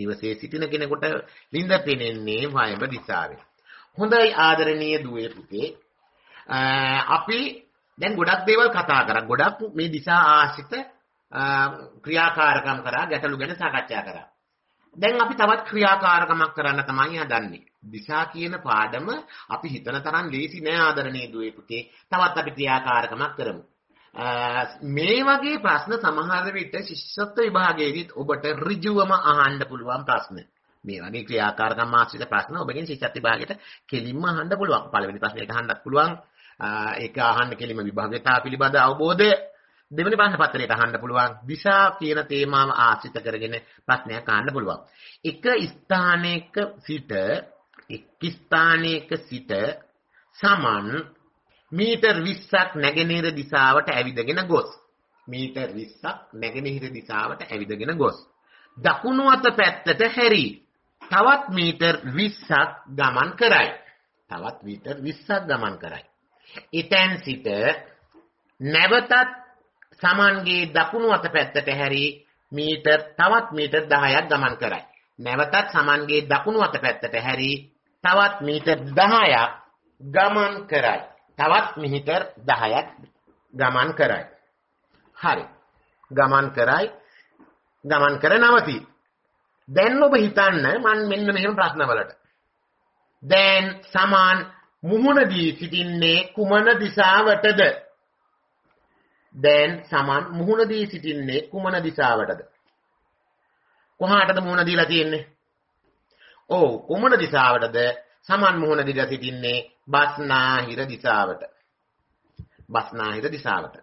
Speaker 2: හොඳයි ආදරණීය දුවේ පුතේ. අපි දැන් ගොඩක් දේවල් කතා කරා. ගොඩක් මේ දිශා ආශ්‍රිත ක්‍රියාකාරකම් කරා, ගැටලු ගැන සාකච්ඡා කරා. දැන් අපි තවත් ක්‍රියාකාරකමක් කරන්න තමයි හදන්නේ. දිශා කියන පාඩම අපි හිතන තරම් ලේසි නෑ ආදරණීය දුවේ පුතේ. තවත් අපි ක්‍රියාකාරකමක් කරමු. මේ වගේ ප්‍රශ්න සමහර විට ශිෂ්‍යත්ව විභාගයේදීත් ඔබට ඍජුවම අහන්න පුළුවන් ප්‍රශ්න. මේ වගේ ක්‍රියාකාරකම් ආශ්‍රිත ප්‍රශ්න ඔබගෙන් ශිෂ්‍යත්ව විභාගයට කෙලින්ම අහන්න පුළුවන්. පළවෙනි ප්‍රශ්නයට අහන්නත් පුළුවන්. ඒක අහන්න කෙලින්ම විභාගයතා පිළිබඳ අවබෝධය. දෙවෙනි ප්‍රශ්න පත්‍රයට අහන්න පුළුවන්. දිශා කියන තේමාව ආශ්‍රිත කරගෙන ප්‍රශ්නයක් අහන්න පුළුවන්. එක ස්ථානයක සිට සමන් මීටර් 20ක් නැගෙනහිර දිශාවට ඇවිදගෙන ගොස් දකුණු අත පැත්තට හැරී තවත් මීටර් 20ක් ගමන් කරයි. එතෙන් සිට නැවතත් සමන්ගේ දකුණු අත පැත්තට හැරී තවත් මීටර් 10ක් ගමන් කරයි. නැවතත් සමන්ගේ දකුණු අත පැත්තට හැරි තවත් මීටර් 10ක් ගමන් කරයි. තවත් මීටර් 10ක් ගමන් කරයි. හරි. ගමන් කරයි. ගමන් කර නවතී. දැන් ඔබ හිතන්න මම මෙන්න මෙහෙම ප්‍රශ්නවලට. දැන් සමාන් මුහුණ දී සිටින්නේ කුමන දිශාවටද? දැන් සමාන් මුහුණ දී සිටින්නේ කුමන දිශාවටද? කොහාටද මුහුණ දීලා තියෙන්නේ? ඔව් කුමන දිශාවටද? සමාන් මුහුණ දීලා සිටින්නේ බස්නාහිර දිශාවට. බස්නාහිර දිශාවට.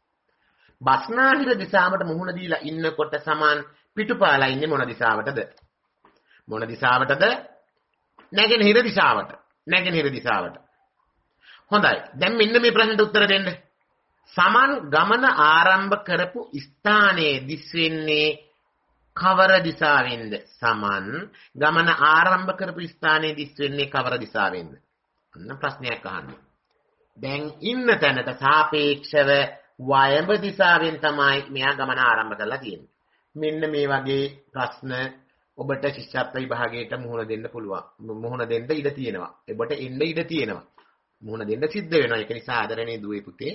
Speaker 2: බස්නාහිර දිශාවට මුහුණ දීලා ඉන්නකොට සමාන් පිටුපාලා ඉන්නේ මොන දිශාවටද? මොන දිශාවටද? නැගෙනහිර දිශාවට. නැගෙනහිර දිශාවට. හොඳයි. දැන් මෙන්න මේ ප්‍රශ්නෙට උත්තර දෙන්න. සමන් ගමන ආරම්භ කරපු ස්ථානයේ දිස් වෙන්නේ කවර දිශාවෙන්ද? සමන් ගමන ආරම්භ කරපු ස්ථානයේ දිස් වෙන්නේ කවර දිශාවෙන්ද? අන්න ප්‍රශ්නයක් අහන්න. දැන් ඉන්න තැනට සාපේක්ෂව වයඹ දිශාවෙන් තමයි මෙයා ගමන ආරම්භ කරලා තියෙන්නේ. මෙන්න මේ වගේ ප්‍රශ්න ඔබට ශිෂ්‍යත්ව විභාගයට මුහුණ දෙන්න පුළුවන්. මුහුණ දෙන්න ඉඩ තියෙනවා. ඔබට එන්න ඉඩ තියෙනවා. මුහුණ දෙන්න සිද්ධ වෙනවා. ඒක නිසා ආදරණීය දුවේ පුතේ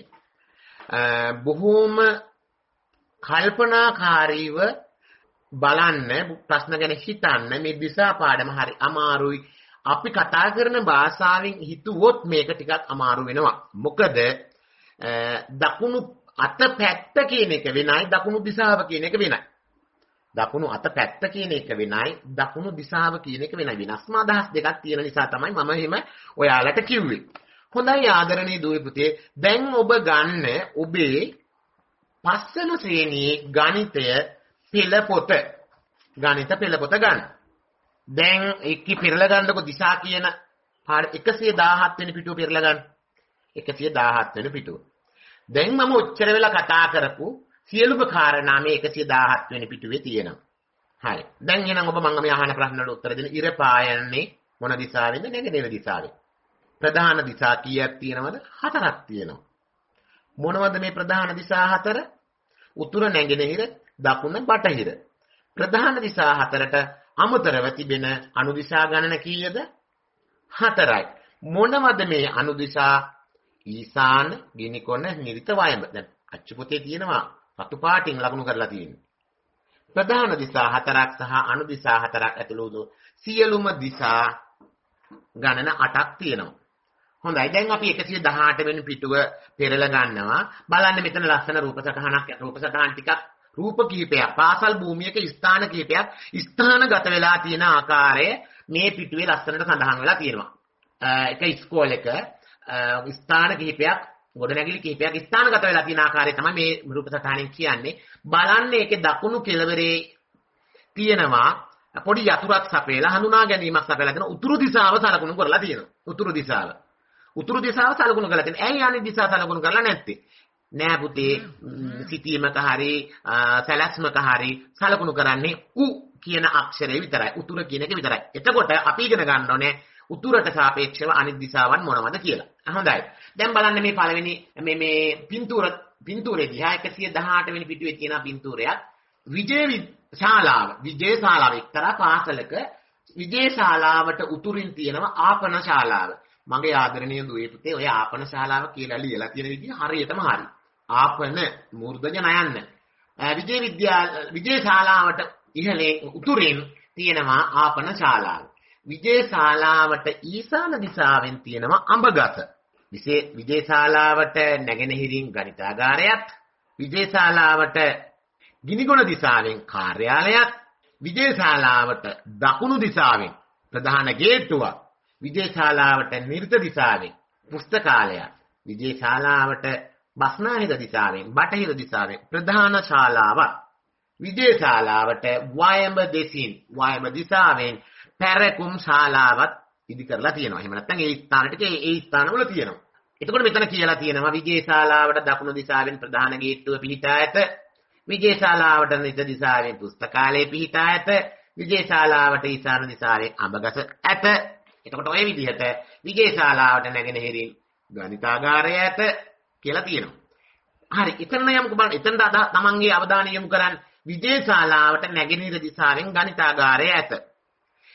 Speaker 2: බොහෝම කල්පනාකාරීව බලන්න ප්‍රශ්න ගැන හිතන්න. මේ දිසා පාඩම හරි අමාරුයි. අපි කතා කරන භාෂාවෙන් හිතුවොත් මේක ටිකක් අමාරු වෙනවා. මොකද දකුණු අත පැත්ත කියන එක වෙනයි දකුණු දිශාව කියන එක වෙනයි. දකුණු අත පැත්ත කියන එක වෙනයි දකුණු දිශාව කියන එක වෙනයි. වෙනස්ම අදහස් දෙකක් තියෙන නිසා තමයි මම එහෙම ඔයාලට කිව්වේ. හොඳයි ආදරණීය දුවේ පුතේ. දැන් ඔබ ගන්න ඔබේ පස්වන ශ්‍රේණියේ ගණිතය පෙළපොත. ගණිත පෙළපොත ගන්න. දැන් එක්ක පෙරලා ගන්නකො දිශා කියන පාඩ 117 වෙනි පිටුව පෙරලා ගන්න. 117 වෙනි පිටුව. දැන් මම ඔච්චර වෙලා කතා කරපු සියලුම කාරණා මේ 117 වෙනි පිටුවේ තියෙනවා. හරි. දැන් එහෙනම් ඔබ මම මේ අහන ප්‍රශ්න වලට උත්තර දෙන්න. ඉර පායන්නේ මොන දිශාවෙන්ද? නැගෙනහිර දිශාවෙන්. ප්‍රධාන දිශා කීයක් තියෙනවද? 4ක් තියෙනවා. මොනවද මේ ප්‍රධාන දිශා 4? උතුර, නැගෙනහිර, දකුණ, බටහිර. ප්‍රධාන දිශා 4ට අමතරව තිබෙන අනුදිශා ගණන කීයද? 4යි. මොනවද මේ අනුදිශා? ඊසාන, ගිනිකොන, නිරිත, වයඹ. දැන් අච්චු පොතේ තියෙනවා රතු පාටින් ලකුණු කරලා තියෙන්නේ. ප්‍රධාන දිශා 4ක් සහ අනුදිශා 4ක් ඇතුළු වූ සියලුම දිශා ගණන 8ක් තියෙනවා. හොඳයි. දැන් අපි 118 වෙනි පිටුව පෙරලා ගන්නවා. බලන්න මෙතන ලස්සන රූප සටහන් ටිකක් රූප කිහිපයක් පාසල් භූමියක ස්ථාන කිහිපයක් ස්ථානගත වෙලා තියෙන ආකාරය මේ පිටුවේ ලස්සනට සඳහන් වෙලා තියෙනවා. එක ඉස්කෝලේක ස්ථාන කිහිපයක් ගොඩනැගිලි කිහිපයක් ස්ථානගත වෙලා තියෙන ආකාරය තමයි මේ රූප සටහනෙන් කියන්නේ. බලන්න ඒකේ දකුණු කෙළවරේ තියෙනවා පොඩි යතුරක් සපයලා හඳුනා ගැනීමක් සපයලා දෙන උතුරු දිශාව සලකුණු කරලා තියෙනවා. උතුරු දිශාව සලකුණු කරලා තියෙනවා. ඇයි අනිත් දිශාව සලකුණු කරලා නැත්තේ? නෑ පුතේ, සිටීමක හරි සැලැස්මක හරි සලකුණු කරන්නේ උ කියන අක්ෂරය විතරයි. උතුර කියන එක විතරයි. එතකොට අපි ඉගෙන ගන්න ඕනේ උතුරට සාපේක්ෂව අනිත් දිශාවන් මොනවද කියලා. හොඳයි. දැන් බලන්න මේ පළවෙනි මේ පින්තූරේ දිහා 118 වෙනි පිටුවේ තියෙන පින්තූරයක් විජේ ශාලාව එක්තරා පාසලක විජේ ශාලාවට උතුරින් තියෙනවා ආපන ශාලාව. මගේ ආදරණීය දුවේ පුතේ ඔය ආපන ශාලාව කියලා ලියලා තියෙන විදිහ හරියටම හරි. ආපන මූර්ධජ නයන්න. විජේ ශාලාවට ඉහළේ උතුරින් තියෙනවා ආපන ශාලාව. විජේ ශාලාවට ඊසාන දිශාවෙන් තියෙනවා අඹගස. විජේ ශාලාවට නැගෙනහිරින් ගණිතාගාරයත්, විජේ ශාලාවට ගිනිගොන දිශාවෙන් කාර්යාලයක්, විජේ ශාලාවට දකුණු දිශාවෙන් ප්‍රධාන ගේට්ටුවක්, විජේ ශාලාවට නිර්ත දිශාවෙන් පුස්තකාලයක්, විජේ ශාලාවට බස්නාහිර දිශාවෙන් බටහිර දිශාවෙන් ප්‍රධාන ශාලාවක්, විජේ ශාලාවට වයඹ දිශාවෙන් පැරකුම් ශාලාවක් ඉදි කරලා තියෙනවා. එහෙම නැත්නම් ඒ ස්ථාන ටික ඒ ස්ථානවල තියෙනවා. එතකොට මෙතන කියලා තියෙනවා විජේ ශාලාවට දකුණු දිශාවෙන් ප්‍රධාන ගේට්ටුව පිහිටා ඇත. විජේ ශාලාවට නිත දිශාවෙන් පුස්තකාලය පිහිටා ඇත. විජේ ශාලාවට ඊශාන දිශාවෙන් අඹගස ඇත. එතකොට ඔය විදිහට විජේ ශාලාවට නැගෙනහිරින් ගණිතාගාරය ඇත කියලා තියෙනවා. හරි. එතන යමුකෝ බලන්න. එතනට තමන්ගේ අවධානය යොමු කරන්න. විජේ ශාලාවට නැගෙනහිර දිශාවෙන් ගණිතාගාරය ඇත.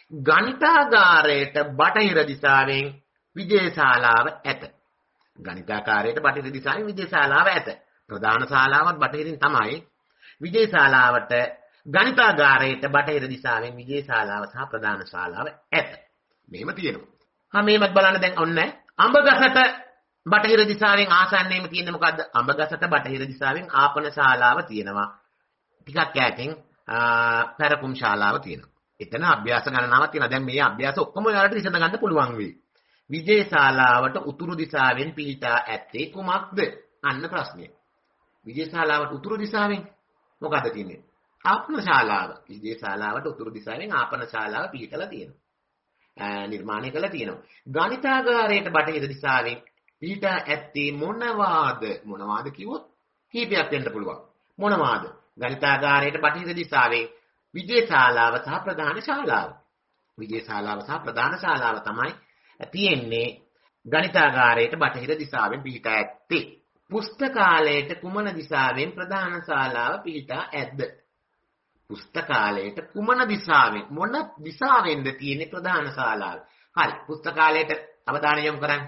Speaker 2: ගණිතාගාරයට බටහිර දිශාවෙන් විජේශාලාව ඇත. ගණිතාකාරයට බටහිර දිශාවෙන් විජේශාලාව ඇත. ප්‍රධාන ශාලාවත් බටහිරින් තමයි. විජේශාලාවට ගණිතාගාරයට බටහිර දිශාවෙන් විජේශාලාව සහ ප්‍රධාන ශාලාව ඇත. මෙහෙම තියෙනවා. මේවත් බලන්න දැන් ඔන්න අඹගසට බටහිර දිශාවෙන් ආසන්නයේම තියෙන්නේ මොකද්ද? අඹගසට බටහිර දිශාවෙන් ආපන ශාලාව තියෙනවා. ටිකක් ඈතින් පැරකුම් ශාලාව තියෙනවා. එතන අභ්‍යාස ගණනාවක් තියෙනවා. දැන් මේ අභ්‍යාස ඔක්කොම ඔයාලට විසඳ ගන්න පුළුවන් වෙයි. විජේශාලාවට උතුරු දිශාවෙන් පිහිටා ඇත්තේ කුමක්ද? අන්න ප්‍රශ්නය. විජේශාලාවට උතුරු දිශාවෙන් මොකද්ද තියෙන්නේ? ආපන ශාලාව. විජේශාලාවට උතුරු දිශාවෙන් ආපන ශාලාව පිහිටලා තියෙනවා. නිර්මාණය කළා තියෙනවා. ගණිතාගාරයට බටහිර දිශාවෙන් පිහිටා ඇත්තේ මොනවාද? මොනවාද කිව්වොත් කීපයක් වෙන්න පුළුවන්. මොනවාද? ගණිතාගාරයට බටහිර දිශාවෙන් විජේශාලාව සහ ප්‍රධාන ශාලාව. විජේශාලාව සහ ප්‍රධාන ශාලාව තමයි තියෙන්නේ ගණිතාගාරයට බටහිර දිශාවෙන් පිහිටා ඇත්තේ. පුස්තකාලයට කුමන දිශාවෙන් ප්‍රධාන ශාලාව පිහිටා ඇද්ද? පුස්තකාලයට කුමන දිශාවෙන් මොන දිශාවෙන්ද තියෙන්නේ ප්‍රධාන ශාලාව? හරි. පුස්තකාලයට අවධානය යොමු කරන්න.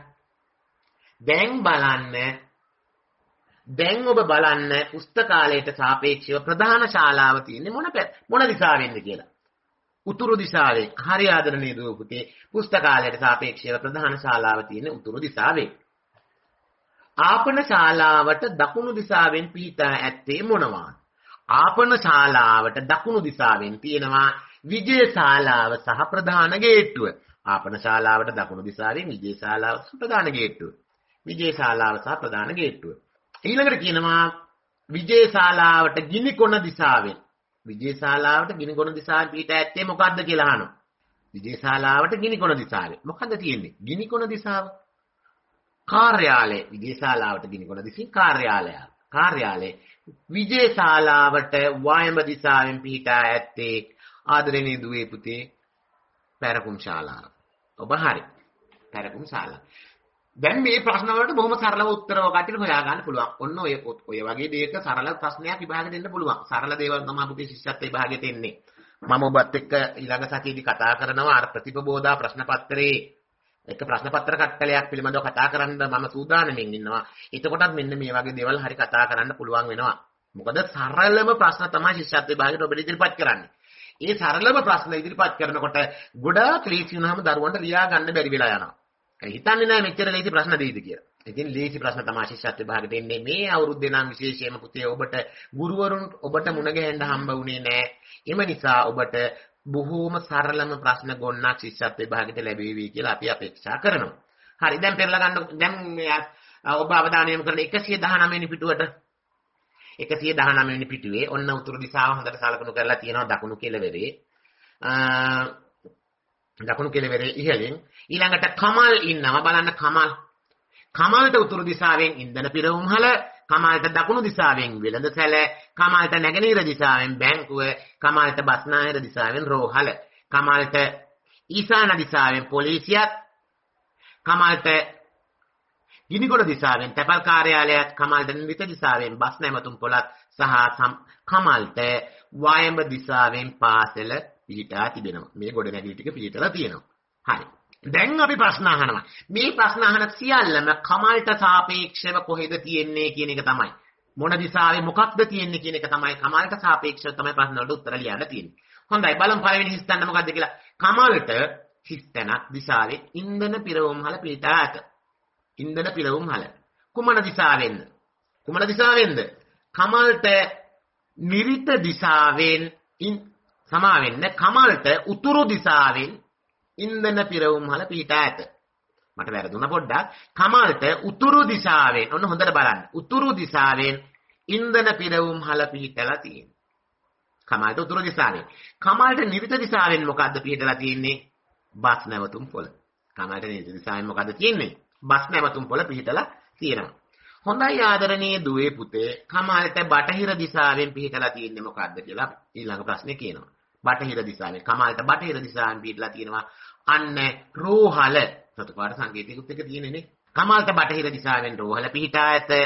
Speaker 2: දැන් ඔබ බලන්න පුස්තකාලයට සාපේක්ෂව ප්‍රධාන ශාලාව තියෙන්නේ මොන දිශාවෙන්ද කියලා. උතුරු දිශාවෙන්. හරි ආදරණීය දූ පුතේ. පුස්තකාලයට සාපේක්ෂව ප්‍රධාන ශාලාව තියෙන්නේ උතුරු දිශාවෙන්. ආපන ශාලාවට දකුණු දිශාවෙන් පිහිටා ඇත්තේ මොනවාද? ආපන ශාලාවට දකුණු දිශාවෙන් තියෙනවා විජේශාලාව සහ ප්‍රධාන ගේට්ටුව. ආපන ශාලාවට දකුණු දිශාවෙන් විජේශාලාව සහ ප්‍රධාන ගේට්ටුව. විජේශාලාව සහ ප්‍රධාන ගේට්ටුව. ඊළඟට කියනවා විජේශාලාවට ගිනිකොන දිශාවෙන්. විජේශාලාවට ගිනිකොන දිශාවෙන් පිහිටා ඇත්තේ මොකද්ද කියලා අහනවා. විජේශාලාවට ගිනිකොන දිශාවෙන්. මොකද්ද තියෙන්නේ? ගිනිකොන දිශාව. කාර්යාලය. විජේශාලාවට ගිනිකොන දිශින් කාර්යාලය. විජේශාලාවට වායඹ දිශාවෙන් පිහිටා ඇත්තේ ආදරණීය දුවේ පුතේ පැරකුම් ශාලාව. ඔබ හරි. පැරකුම් ශාලාව. දැන් මේ ප්‍රශ්න වලට බොහොම සරලව උත්තර ඔකට හොයා ගන්න පුළුවන්. ඔන්න ඔය වගේ දෙයක සරල ප්‍රශ්නයක් විභාගෙට දෙන්න පුළුවන්. සරල දේවල් තමයි පුතේ ශිෂ්‍යත්ව විභාගෙට එන්නේ. මම ඔබත් එක්ක ඊළඟ සතියේදී කතා කරනවා අර ප්‍රතිපබෝධා ප්‍රශ්න පත්‍රයේ එක ප්‍රශ්න පත්‍ර කට්ටලයක් පිළිබඳව කතා කරන්න මම සූදානම්ෙන් ඉන්නවා. එතකොටත් මෙන්න මේ වගේ දේවල් හරි කතා කරන්න පුළුවන් වෙනවා. මොකද සරලම ප්‍රශ්න තමයි ශිෂ්‍යත්ව විභාගෙට ඔබට ඉදිරිපත් කරන්නේ. ඒ සරලම ප්‍රශ්න ඉදිරිපත් කරනකොට ගොඩාක් ලේසි වුණාම දරුවන්ට ලියා ගන්න බැරි වෙලා යනවා. ඒ හිතන්නේ නැහැ මෙච්චර ලේසි ප්‍රශ්න දෙයිද කියලා. ඉතින් ලේසි ප්‍රශ්න තමයි ශිෂ්‍යත්ව විභාගෙට එන්නේ. මේ අවුරුද්දේ නම් විශේෂයෙන්ම පුතේ ඔබට ගුරුවරුන් ඔබට මුණ ගැහෙන්න හම්බ වුණේ නැහැ. එම නිසා ඔබට බොහෝම සරලම ප්‍රශ්න ගොන්නක් ශිෂ්‍යත්ව විභාගෙට ලැබෙවි කියලා අපි අපේක්ෂා කරනවා. හරි දැන් පෙරලා ගන්න දැන් ඔබ අවධානය යොමු කරන 119 වෙනි පිටුවට 119 වෙනි පිටුවේ ඔන්න උතුරු දිශාව හොඳට සලකනු කරලා තියෙනවා දකුණු කෙළවරේ ඉහළින් ඊළඟට කමල් ඉන්නවා බලන්න කමල්ට උතුරු දිශාවෙන් ඉන්ධන පිරවුම්හල කමල්ට දකුණු දිශාවෙන් වෙළඳසැල කමල්ට නැගෙනහිර දිශාවෙන් බැංකුව කමල්ට බස්නාහිර දිශාවෙන් රෝහල කමල්ට ඊශාන දිශාවෙන් පොලිසියත් කමල්ට ගිනිගොඩ දිශාවෙන් තැපැල් කාර්යාලයත් කමල්ට නිරිත දිශාවෙන් බස් නැමතුම් පොළත් සහ කමල්ට වායඹ දිශාවෙන් පාසල පිහිටා තිබෙනවා. මේ ගොඩනැගිලි ටික පිහිටලා තියෙනවා. හරි. දැන් අපි ප්‍රශ්න අහනවා. මේ ප්‍රශ්න අහන සියල්ලම කමල්ට සාපේක්ෂව කොහෙද තියෙන්නේ කියන එක තමයි. මොන දිශාවේ මොකක්ද තියෙන්නේ කියන එක තමයි කමල්ට සාපේක්ෂව තමයි ප්‍රශ්න වලට උත්තර ලියන්න තියෙන්නේ. හොඳයි බලමු පළවෙනි හිස්තැන මොකක්ද කියලා. කමල්ට හිස්තැනක් දිශාවේ ඉන්ධන පිරවුම්හල පිහිටා ඇත. ඉන්ධන පිරවුම්හල කුමන දිශාවෙන්ද? කමල්ට නිරිත දිශාවෙන් සමාවෙන්න කමල්ට උතුරු දිශාවෙන් ඉන්ධන පිරවුම්හල පිහිටා ඇත. මට වැරදුනා පොඩ්ඩක්. කමල්ට උතුරු දිශාවෙන් ඔන්න හොඳට බලන්න. උතුරු දිශාවෙන් ඉන්ධන පිරවුම්හල පිහිටලා තියෙනවා. කමල්ට උතුරු දිශාවෙන්. කමල්ට නිරිත දිශාවෙන් මොකද්ද පිහිටලා තියෙන්නේ? බස් නැවතුම් පොළ. කමල්ට නිරිත දිශාවෙන් මොකද්ද තියෙන්නේ? බස් නැවතුම් පොළ පිහිටලා තියෙනවා. හොඳයි ආදරණීය දුවේ පුතේ කමල්ට බටහිර දිශාවෙන් පිහිටලා තියෙන්නේ මොකද්ද කියලා ඊළඟ ප්‍රශ්නේ කියනවා. බටහිර දිශාවෙන් කමල්ට බටහිර දිශාවෙන් පිහිටලා තියෙනවා අන්න රෝහල. සතු පාට සංකේතයකුත් එක තියෙන්නේ නේ. කමල්ට බටහිර දිශාවෙන් රෝහල පිහිටා ඇත.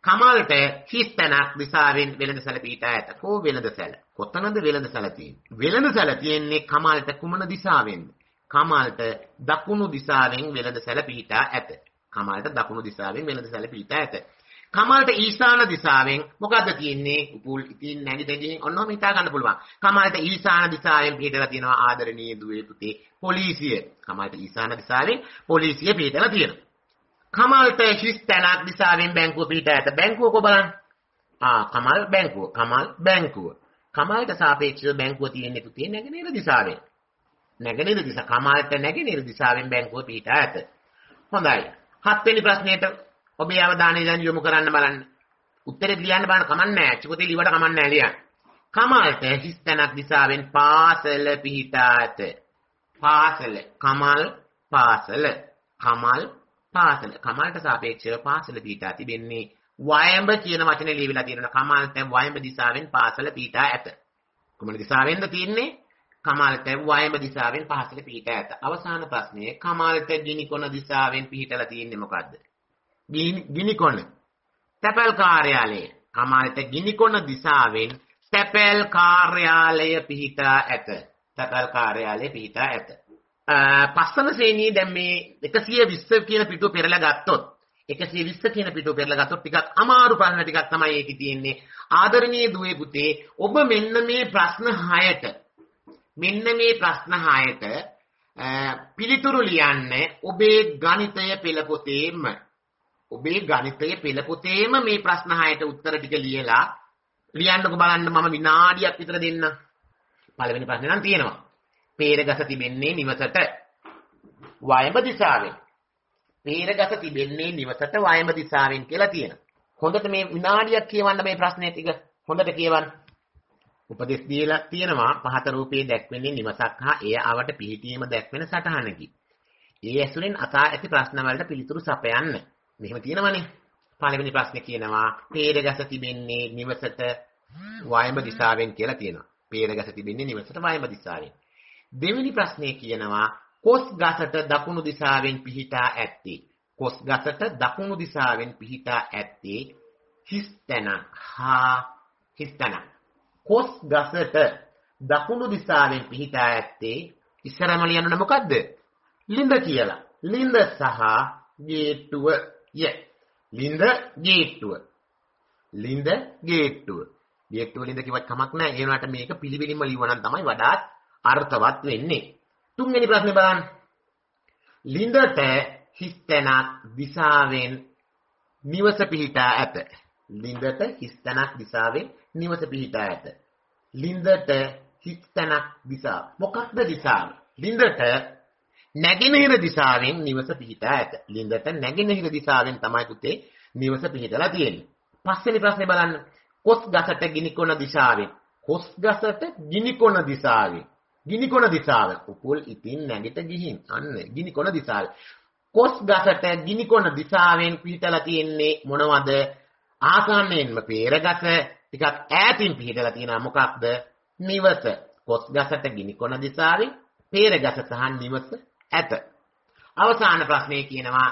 Speaker 2: කමල්ට හිස් තැනක් දිසාවෙන් වෙළඳසැල පිහිටා ඇත. කෝ වෙළඳසැල? කොතනද වෙළඳසැල තියෙන්නේ? වෙළඳසැල තියෙන්නේ කමල්ට කුමන දිසාවෙන්ද? කමල්ට දකුණු දිසාවෙන් වෙළඳසැල පිහිටා ඇත. කමල්ට දකුණු දිසාවෙන් වෙළඳසැල පිහිටා ඇත. කමල්ට ඊශාන දිසාවෙන් මොකද්ද තියෙන්නේ? උපුල් ඉතින් නැගිටින් ඔන්නෝම හිතා ගන්න පුළුවන්. කමල්ට ඊශාන දිසාවෙන් පිහිටලා තියෙනවා ආදරණීය දුවේ පුතේ පොලිසිය. කමල්ට ඊශාන දිසාවෙන් පොලිසිය පිහිටලා තියෙනවා. කමල්ට හිස් තැනක් දිසාවෙන් බැංකුව පිහිටා ඇත. බැංකුව කො බලන්න. කමල් බැංකුව. කමල් බැංකුව. කමල්ට සාපේක්ෂව බැංකුව තියෙන්නේ පුතේ නැගෙනහිර දිසාවෙන්. නැගෙනහිර දිශා කමල්ට නැගෙනහිර දිසාවෙන් බැංකුව පිහිටා ඇත. හොඳයි. 7 වෙනි ප්‍රශ්නෙට ඔබේ අවධානය දැන් යොමු කරන්න බලන්න. උත්තරේ ලියන්න බලන්න කමන්නේ නැහැ. චිපොතේ ලිවට කමන්නේ නැහැ ලියන්න. කමල්ට හිස් තැනක් දිසාවෙන් පාසල පිහිටා ඇත. පාසල. කමල් පාසල. කමල් පාසල. කමල්ට සාපේක්ෂව පාසල පිහිටා තිබෙන්නේ වයඹ කියන වචනේ ලියවිලා තියෙනවා. කමල්ට වයඹ දිසාවෙන් පාසල පිහිටා ඇත. කොමන දිසාවෙන්ද තියෙන්නේ? කමල්ට වයඹ දිසාවෙන් පාසල පිහිටා ඇත. අවසාන ප්‍රශ්නේ කමල්ට ගිනිකොන දිසාවෙන් පිහිටලා තියෙන්නේ මොකද්ද? ගිනිකොන. තැපැල් කාර්යාලය. කමල්ට ගිනිකොන දිසාවෙන් තැපැල් කාර්යාලය පිහිටා ඇත. තැපැල් කාර්යාලය පිහිටා ඇත. පස්වන ශ්‍රේණියේ දැන් මේ 120 කියන පිටුව පෙරලා ගත්තොත් 120 කියන පිටුව පෙරලා ගත්තොත් ටිකක් අමාරු ප්‍රශ්න ටිකක් තමයි ඒකේ තියෙන්නේ. ආදරණීය දුවේ පුතේ ඔබ මෙන්න මේ ප්‍රශ්න 6ට පිළිතුරු ලියන්න ඔබේ ගණිතය පෙළ පොතේම. ඔබේ ගණිතය පෙළ පොතේම මේ ප්‍රශ්න 6ට උත්තර ටික ලියලා ලියන්නකො බලන්න මම විනාඩියක් විතර දෙන්නම්. පළවෙනි ප්‍රශ්නේ නම් තියෙනවා. පේරගස තිබෙන්නේ නිවසට වයඹ දිසාවෙන්. පේරගස තිබෙන්නේ නිවසට වයඹ දිසාවෙන් කියලා තියෙනවා. හොඳට මේ විනාඩියක් කියවන්න මේ ප්‍රශ්නේ ටික. හොඳට කියවන්න. උපදෙස් දීලා තියෙනවා පහත රූපයේ දැක්වෙන්නේ නිවසක් හා එය අවට පිහිටීම දැක්වෙන සටහනකි. ඒ ඇසුරෙන් අසා ඇති ප්‍රශ්න වලට පිළිතුරු සපයන්න. මෙහෙම තියෙනවනේ. පළවෙනි ප්‍රශ්නේ කියනවා පේරගස තිබෙන්නේ නිවසට වයඹ දිසාවෙන් කියලා තියෙනවා. පේරගස තිබෙන්නේ නිවසට වයඹ දිසාවෙන්. දෙවෙනි ප්‍රශ්නේ කියනවා කොස් ගසට දකුණු දිසාවෙන් පිහිටා ඇත්තේ. කොස් ගසට දකුණු දිසාවෙන් පිහිටා ඇත්තේ හිස් තැනක් හා හිස් තැනක්. කොස් ගසට දකුණු දිසාවෙන් පිහිටා ඇත්තේ ඉස්සරම ලියන්න මොකද්ද? ලිඳ කියලා. ලිඳ සහ ගේට්ටුව. ලිඳ ගේට්ටුව. ලිඳ ගේට්ටුව. ගේට්ටුව ලිඳ කිව්වත් කමක් නැහැ. ඒ වුණාට මේක පිළිවෙලින්ම ලියවනම් තමයි වඩාත් අර්ථවත් වෙන්නේ. තුන්වෙනි ප්‍රශ්නේ බලන්න. ලිඳට හිස් තැනක් දිසාවෙන් නිවස පිහිටා ඇත. ලිඳට හිස් තැනක් දිසාවෙන් නිවස පිහිටා ඇත. ලිඳට හිස් තැනක් දිසාව. මොකක්ද දිසාව? ලිඳට නැගෙනහිර දිසාවෙන් නිවස පිහිටා ඇත. ලිඳට නැගෙනහිර දිසාවෙන් තමයි පුතේ නිවස පිහිටලා තියෙන්නේ. පස්වෙනි ප්‍රශ්නේ බලන්න. කොස් ගසට ගිනිකොන දිසාවෙන්. කොස් ගසට ගිනිකොන දිසාවෙන්. ගිනිකොන දිසාව. උපුල් ඉතින් නැගිට ගිහින්. අන්න ගිනිකොන දිසාව. කොස් ගසට ගිනිකොන දිසාවෙන් පිහිටලා තියෙන්නේ මොනවද? ආසන්නයෙන්ම පේරගස ටිකක් ඈතින් පිහිටලා තියෙනවා. මොකක්ද? නිවස. කොස් ගසට ගිනිකොන දිසාවෙන් පේරගස සහ නිවස ඇත. අවසාන ප්‍රශ්නේ කියනවා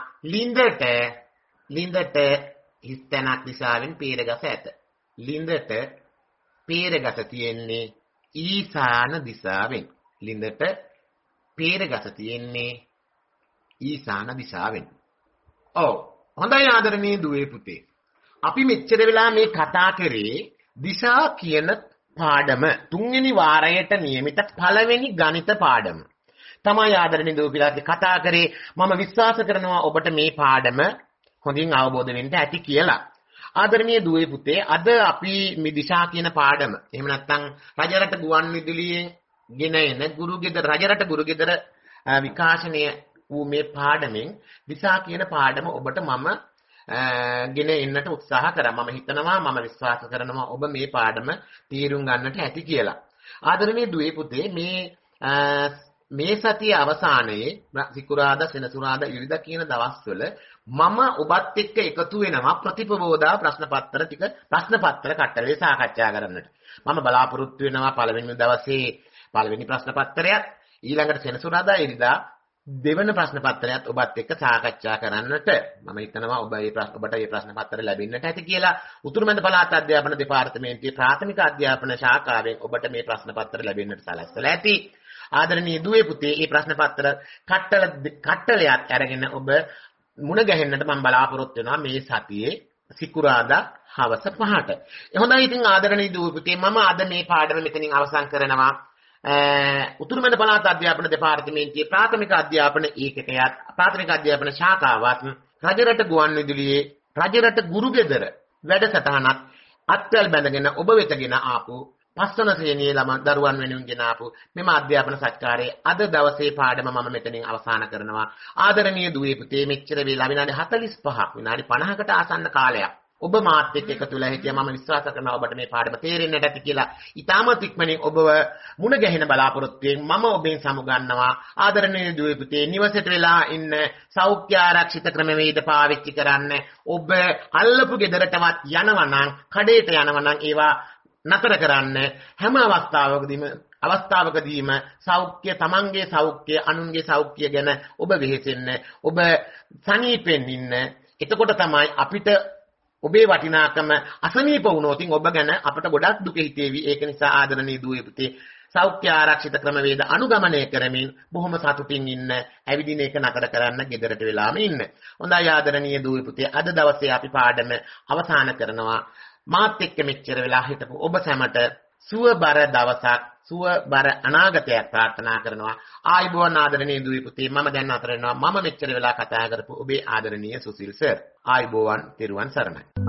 Speaker 2: ලිඳට හිස් තැනක් දිසාවෙන් පේරගස ඇත. ලිඳට පේරගස තියෙන්නේ ඊසාන දිසාවෙන්. ලිඳට පේරගස තියෙන්නේ ඊසාන දිසාවෙන්. ඔව්. හොඳයි ආදරණීය දුවේ පුතේ. අපි මෙච්චර වෙලා මේ කතා කරේ දිශා කියන පාඩම. තුන්වෙනි වාරයට නියමිත පළවෙනි ගණිත පාඩම. තමයි ආදරණීය දුවේ පිළිතුරු කතා කරේ. මම විශ්වාස කරනවා ඔබට මේ පාඩම හොඳින් අවබෝධ වෙන්න ඇති කියලා. ආදරණීය දුවේ පුතේ අද අපි මේ දිශා කියන පාඩම එහෙම නැත්නම් රජරට ගුවන් විදුලියෙන් ගෙන එන ගුරුගෙදර රජරට ගුරුගෙදර විකාශනය වූ මේ පාඩමෙන් දිශා කියන පාඩම ඔබට මම ගෙන එන්නට උත්සාහ කරා. මම හිතනවා මම විශ්වාස කරනවා ඔබ මේ පාඩම තීරුම් ගන්නට ඇති කියලා. ආදරණීය දුවේ පුතේ මේ සතිය අවසානයේ සිකුරාදා සෙනසුරාදා ඉරිදා කියන දවස්වල මම ඔබත් එක්ක එකතු වෙනවා ප්‍රතිපබෝධා ප්‍රශ්න පත්‍ර කට්ටලේ සාකච්ඡා කරන්නට. මම බලාපොරොත්තු වෙනවා පළවෙනි දවසේ පළවෙනි ප්‍රශ්න පත්‍රයත් ඊළඟට සෙනසුරාදා ඉරිදා දෙවන ප්‍රශ්න පත්‍රයත් ඔබත් එක්ක සාකච්ඡා කරන්නට මම හිතනවා ඔබට මේ ප්‍රශ්න පත්‍රය ලැබෙන්නට ඇති කියලා. උතුරු මැද පළාත් අධ්‍යාපන දෙපාර්තමේන්තුවේ ප්‍රාථමික අධ්‍යාපන ශාඛාවෙන් ඔබට මේ ප්‍රශ්න පත්‍ර ලැබෙන්නට සලස්සලා ඇති. ආදරණීය දුවේ පුතේ මේ ප්‍රශ්න පත්‍ර කට්ටලයක් අරගෙන ඔබ මුණ ගැහෙන්නට මම බලාපොරොත්තු වෙනවා මේ සතියේ සිකුරාදා හවස 5ට. හොඳයි ඉතින් ආදරණීය දුවේ පුතේ මම අද මේ පාඩම මෙතනින් අවසන් කරනවා. උතුරු මැද පළාත් අධ්‍යාපන දෙපාර්තමේන්තුවේ ප්‍රාථමික අධ්‍යාපන ඒකකයත් ප්‍රාථමික අධ්‍යාපන ශාඛාවත් රජරට ගුවන්විදුලියේ රජරට ගුරුගෙදර වැඩසටහනත් අත්වැල් බැඳගෙන ඔබ වෙතගෙන ආපු පස්වන ශ්‍රේණියේ දරුවන් වෙනුවෙන් ගෙන ආපු මෙම අධ්‍යාපන සත්කාරයේ අද දවසේ පාඩම මම මෙතනින් අවසන් කරනවා. ආදරණීය දුවේ පුතේ මෙච්චර වේලා විනාඩි 45ක් විනාඩි 50කට ආසන්න කාලයක් ඔබ මාත් එක්ක එකතු වෙලා හිටියා. මම විශ්වාස කරනවා ඔබට මේ පාඩම තේරෙන්නට ඇති කියලා. ඊටමත් ඉක්මනින් ඔබව මුණ ගැහෙන බලාපොරොත්තුවෙන් මම ඔබෙන් සමුගන්නවා. ආදරණීය දුවේ පුතේ නිවසට වෙලා ඉන්න සෞඛ්‍ය ආරක්ෂිත ක්‍රමවේද පාවිච්චි කරන්න. ඔබ අල්ලපු ගෙදරටවත් යනවා නම් කඩේට යනවා නම් ඒවා නතර කරන්න. හැම අවස්ථාවකදීම සෞඛ්‍ය තමන්ගේ සෞඛ්‍ය අනුන්ගේ සෞඛ්‍ය ගැන ඔබ වෙහෙසෙන්න. ඔබ සනීපෙන් ඉන්න. එතකොට තමයි අපිට ඔබේ වටිනාකම අසනීප වුණොත් ඔබ ගැන අපට ගොඩක් දුක හිතේවි. ඒක නිසා ආදරණීය දුවේ පුතේ සෞඛ්‍ය ආරක්ෂිත ක්‍රමවේද අනුගමනය කරමින් බොහොම සතුටින් ඉන්න. ඇවිදින එක නතර කරන්න ගෙදරට වෙලාම ඉන්න. හොඳයි ආදරණීය දුවේ පුතේ අද දවසේ අපි පාඩම අවසන් කරනවා. මාත් එක්ක මෙච්චර වෙලා හිටපු ඔබ සැමට සුවබර දවසක් සුවබර අනාගතයක් ප්‍රාර්ථනා කරනවා. ආයුබෝවන් ආදරණීය දුවේ පුතේ මම දැන් අතර වෙනවා. මම මෙච්චර වෙලා කතා කරපු ඔබේ ආදරණීය සුසිල් සර්. ආයුබෝවන් තෙරුවන් සරණයි.